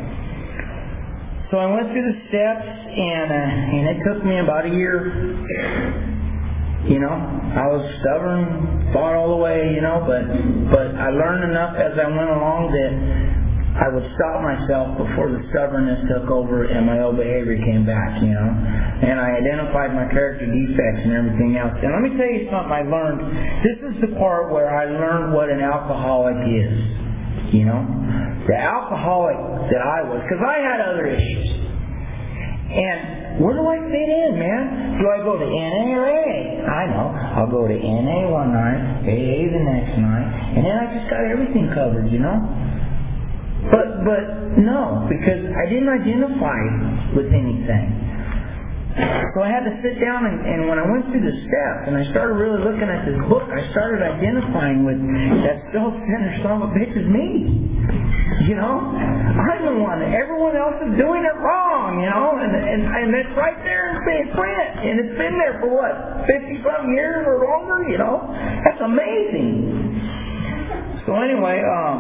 so I went through the steps, and uh, and it took me about a year. You know, I was stubborn, fought all the way, you know, but but I learned enough as I went along that I would stop myself before the stubbornness took over and my old behavior came back, you know. And I identified my character defects and everything else. And let me tell you something I learned. This is the part where I learned what an alcoholic is, you know. The alcoholic that I was, because I had other issues. And where do I fit in, man? Do I go to N A or A A? I know. I'll go to N A one night, A A the next night, and then I just got everything covered, you know? But, but no, because I didn't identify with anything. So I had to sit down, and, and when I went through the steps, and I started really looking at this book, I started identifying with that self-centered son of a bitch is me. You know? I'm the one. Everyone else is doing it wrong, you know? And and, and it's right there in print. And it's been there for what? fifty-some years or longer, you know? That's amazing. So anyway, um,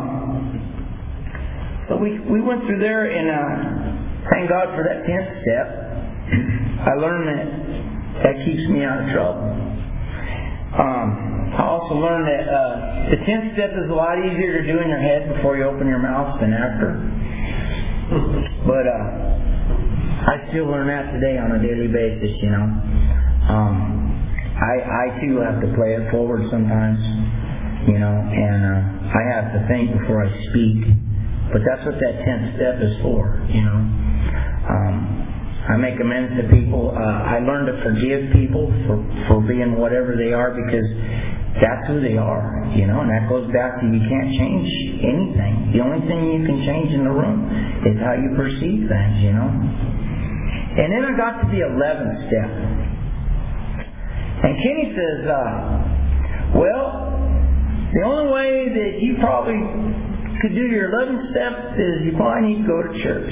so we, we went through there, and uh, thank God for that tenth step. I learned that that keeps me out of trouble. Um, I also learned that uh, the tenth step is a lot easier to do in your head before you open your mouth than after. But uh, I still learn that today on a daily basis, you know. Um, I, I too have to play it forward sometimes, you know, and uh, I have to think before I speak. But that's what that tenth step is for, you know. Um, I make amends to people. Uh, I learn to forgive people for, for being whatever they are, because that's who they are, you know. And that goes back to you can't change anything. The only thing you can change in the room is how you perceive things, you know. And then I got to the eleventh step. And Kenny says, uh, well, the only way that you probably could do your eleventh step is you probably need to go to church.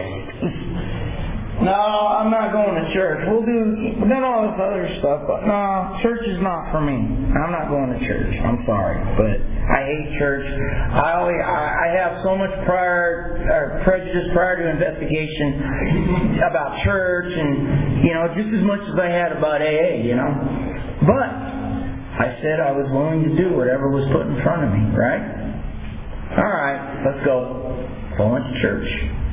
No, I'm not going to church. We'll do, we've done all this other stuff, but no, church is not for me. I'm not going to church. I'm sorry, but I hate church. I only, I, I have so much prior, or prejudice prior to investigation about church, and you know, just as much as I had about A A, you know. But I said I was willing to do whatever was put in front of me, right? All right, let's go. So I went to church.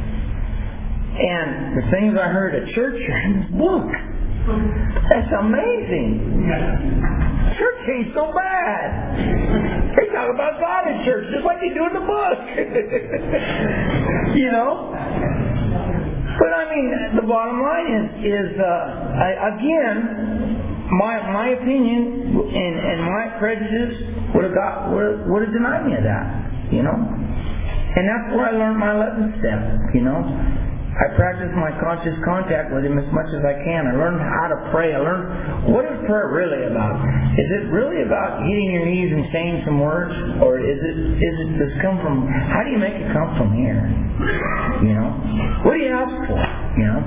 And the things I heard at church are in this book. That's amazing. Church ain't so bad. They talk about God in church just like they do in the book. You know? But I mean, the bottom line is, is uh, I, again, my my opinion and, and my prejudice would have got would would have denied me of that, you know. And that's where I learned my eleventh step, you know. I practice my conscious contact with Him as much as I can. I learned how to pray. I learned, what is prayer really about? Is it really about hitting your knees and saying some words? Or is it, is it does it come from, how do you make it come from here? You know? What do you ask for? You know?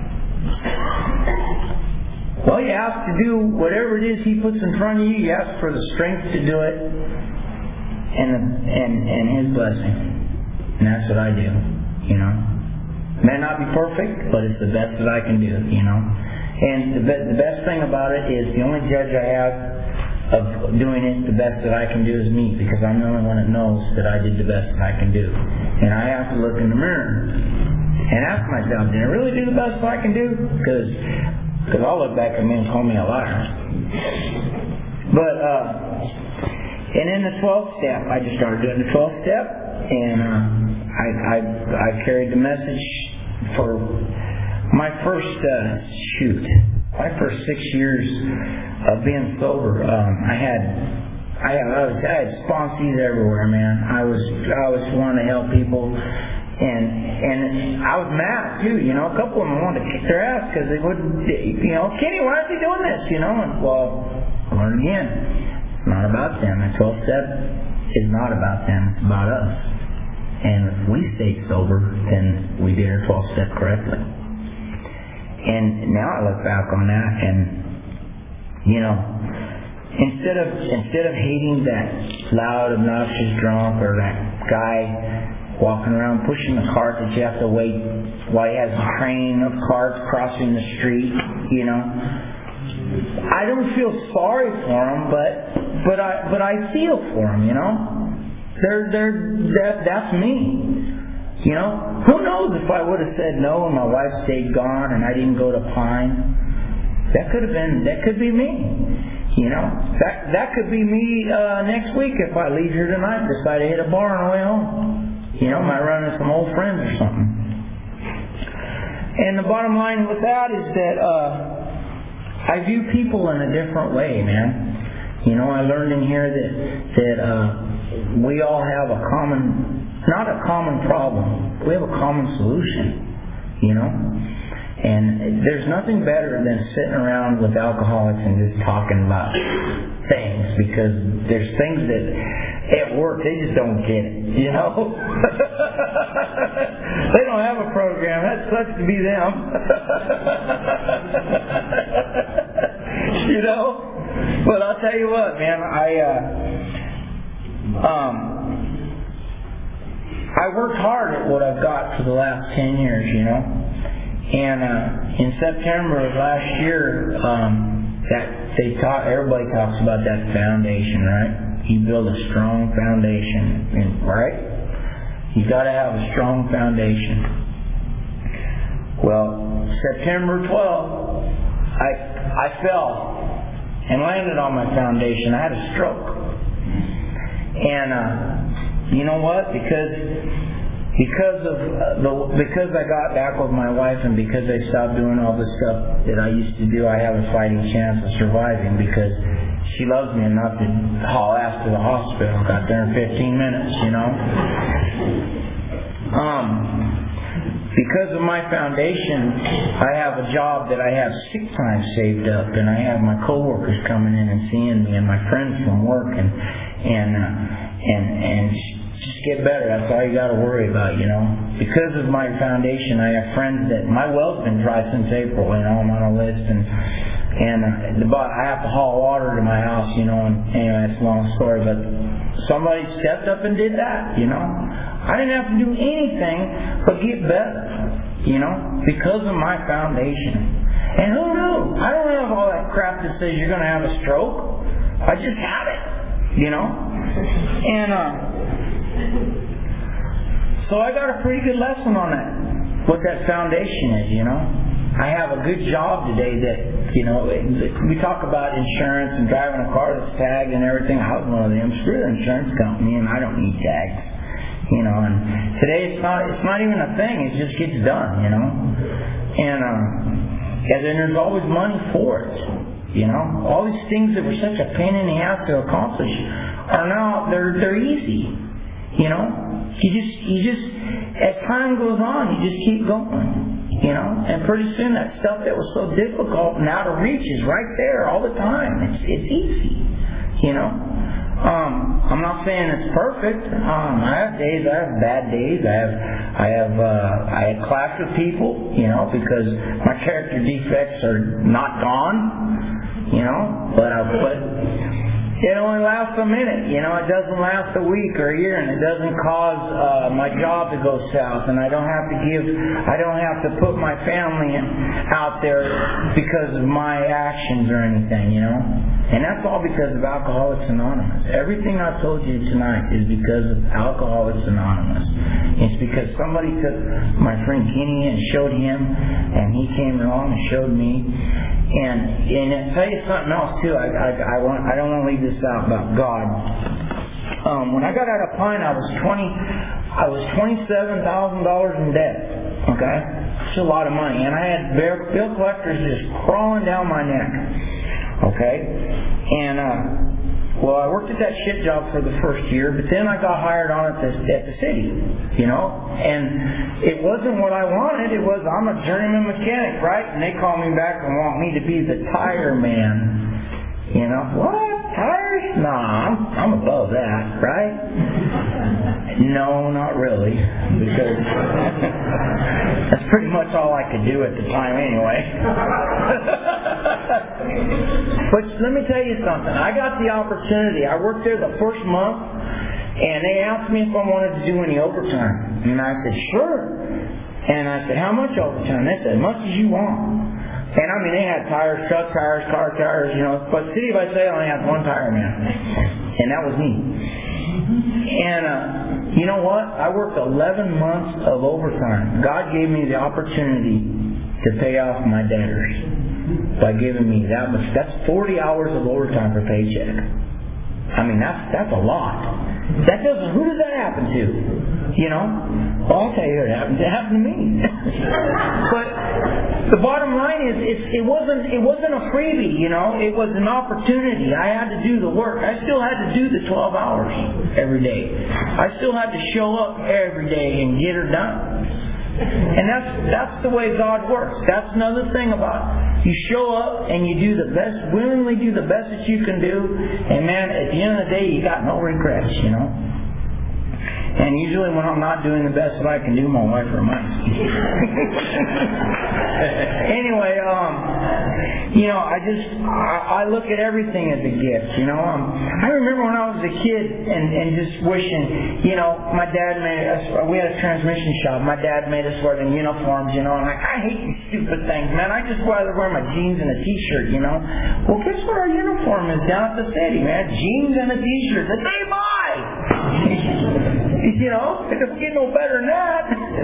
Well, you ask to do whatever it is He puts in front of you. You ask for the strength to do it and, the, and, and His blessing. And that's what I do, you know? May not be perfect, but it's the best that I can do, you know. And the, be- the best thing about it is the only judge I have of doing it the best that I can do is me, because I'm the only one that knows that I did the best that I can do. And I have to look in the mirror and ask myself, did I really do the best that I can do? Because because I'll look back at me and call me a liar. But, uh, and in the twelfth step, I just started doing the twelfth step, and uh, I, I, I carried the message for my first, uh, shoot, my first six years of being sober. Um, I had, I, I was, I had sponsees everywhere, man. I was, I was wanting to help people, and and I was mad too. You know, a couple of them wanted to kick their ass because they wouldn't, you know, Kenny, why aren't they doing this? You know, and well, I learned again, it's not about them. The twelfth step is not about them. It's about us. And if we stayed sober, then we did our twelfth step correctly. And now I look back on that, and you know, instead of instead of hating that loud, obnoxious drunk or that guy walking around pushing the cart that you have to wait while he has a train of carts crossing the street, you know, I don't feel sorry for him, but but I but I feel for him, you know. They're, they're, that, that's me. You know? Who knows if I would have said no and my wife stayed gone and I didn't go to Pine. That could have been, that could be me. You know? That that could be me uh, next week if I leave here tonight and decide to hit a bar on the way home. You know, might run into some old friends or something. And the bottom line with that is that uh, I view people in a different way, man. You know, I learned in here that, that uh, we all have a common, not a common problem, we have a common solution, you know? And there's nothing better than sitting around with alcoholics and just talking about things, because there's things that at work they just don't get it, you know? They don't have a program, that sucks to be them. You know? But I'll tell you what, man, I, uh, um, I worked hard at what I've got for the last ten years, you know. And uh, in September of last year, um, that they talk, everybody talks about that foundation, right? You build a strong foundation, and, right? You got to have a strong foundation. Well, September twelfth, I I fell and landed on my foundation. I had a stroke. And uh, you know what? Because because of uh, the because I got back with my wife, and because I stopped doing all the stuff that I used to do, I have a fighting chance of surviving, because she loves me enough to haul ass to the hospital. Got there in fifteen minutes, you know. Um. Because of my foundation, I have a job that I have sick time saved up, and I have my coworkers coming in and seeing me, and my friends from work, and and uh, and and just get better. That's all you got to worry about, you know. Because of my foundation, I have friends that my well's been dry since April, you know. I'm on a list, and and uh, the I have to haul water to my house, you know. And anyway, it's a long story, but somebody stepped up and did that, you know. I didn't have to do anything but get better, you know, because of my foundation. And who knew? I don't have all that crap that says you're going to have a stroke. I just had it, you know. And uh, so I got a pretty good lesson on that, what that foundation is, you know. I have a good job today that, you know, we talk about insurance and driving a car that's tagged and everything. I was one of them. Screw the insurance company, and I don't need tags. You know, and today it's not it's not even a thing. It just gets done, you know. And uh, and then there's always money for it. You know, all these things that were such a pain in the ass to accomplish are now they're they're easy. You know, you just you just as time goes on, you just keep going. You know, and pretty soon that stuff that was so difficult and out of reach is right there all the time. It's it's easy. You know. Um, I'm not saying it's perfect. Um, I have days, I have bad days. I have, I have, uh, I have clash with people, you know, because my character defects are not gone, you know. But I, but it only lasts a minute, you know. It doesn't last a week or a year, and it doesn't cause uh, my job to go south, and I don't have to give, I don't have to put my family out there because of my actions or anything, you know. And that's all because of Alcoholics Anonymous. Everything I told you tonight is because of Alcoholics Anonymous. It's because somebody took my friend Kenny and showed him, and he came along and showed me. And and I'll tell you something else too. I I, I want I don't want to leave this out about God. Um, when I got out of Pine, I was twenty. I was twenty-seven thousand dollars in debt. Okay, it's a lot of money, and I had bill collectors just crawling down my neck. Okay, and uh, well, I worked at that shit job for the first year, but then I got hired on at the at the city, you know, and it wasn't what I wanted. It was I'm a journeyman mechanic, right? And they call me back and want me to be the tire man. You know what? Tires? Nah, I'm I'm above that, right? No, not really, because that's pretty much all I could do at the time anyway. But let me tell you something. I got the opportunity. I worked there the first month, and they asked me if I wanted to do any overtime. And I said, sure. And I said, how much overtime? They said, as much as you want. And I mean, they had tires, truck tires, car tires, you know. But City by Sale only had one tire man. And that was me. And uh, you know what? I worked eleven months of overtime. God gave me the opportunity to pay off my debtors by giving me that much. That's forty hours of overtime per paycheck. I mean, that's that's a lot. That doesn't. Who does that happen to? You know? Well, I'll tell you what happened. It happened to me. But the bottom line is, it, it wasn't it wasn't a freebie. You know, it was an opportunity. I had to do the work. I still had to do the twelve hours every day. I still had to show up every day and get her done. And that's that's the way God works. That's another thing about it. You show up and you do the best, willingly do the best that you can do, and man, at the end of the day, you got no regrets, you know. And usually when I'm not doing the best that I can do, my wife reminds me. Anyway, um, you know, I just, I, I look at everything as a gift, you know. Um, I remember when I was a kid and, and just wishing, you know, my dad made us, we had a transmission shop, my dad made us wear the uniforms, you know, and like, I hate these stupid things, man. I just rather wear my jeans and a t-shirt, you know. Well, guess what our uniform is down at the city, man? Jeans and a t-shirt. The day buy! You know, it doesn't get no better than that.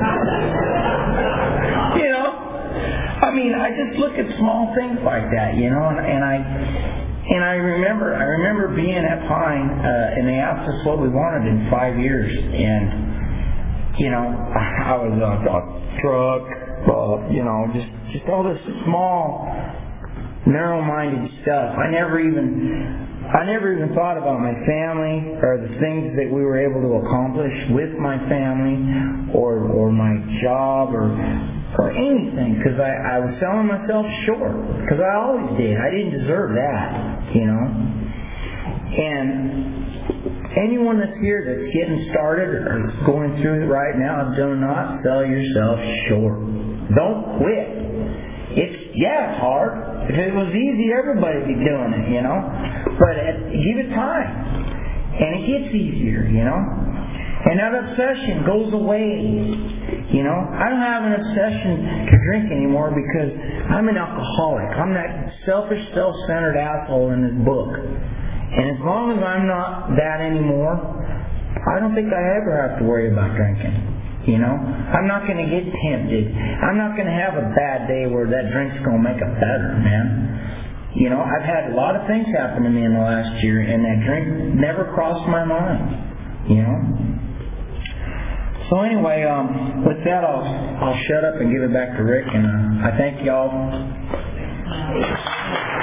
You know, I mean, I just look at small things like that, you know, and, and I and I remember I remember being at Pine, uh, and they asked us what we wanted in five years, and you know, I was a, a truck, uh, you know, just just all this small, narrow-minded stuff. I never even. I never even thought about my family or the things that we were able to accomplish with my family or or my job or or anything, because I, I was selling myself short, because I always did. I didn't deserve that, you know. And anyone that's here that's getting started or going through it right now, do not sell yourself short. Don't quit. It's yeah, it's hard. If it was easy, everybody would be doing it, you know. But it, give it time, and it gets easier, you know. And that obsession goes away, you know. I don't have an obsession to drink anymore because I'm an alcoholic. I'm that selfish, self-centered asshole in this book. And as long as I'm not that anymore, I don't think I ever have to worry about drinking. You know, I'm not going to get tempted. I'm not going to have a bad day where that drink's going to make it better, man. You know, I've had a lot of things happen to me in the last year, and that drink never crossed my mind. You know, So anyway, um, with that, I'll I'll shut up and give it back to Rick, and uh, I thank y'all.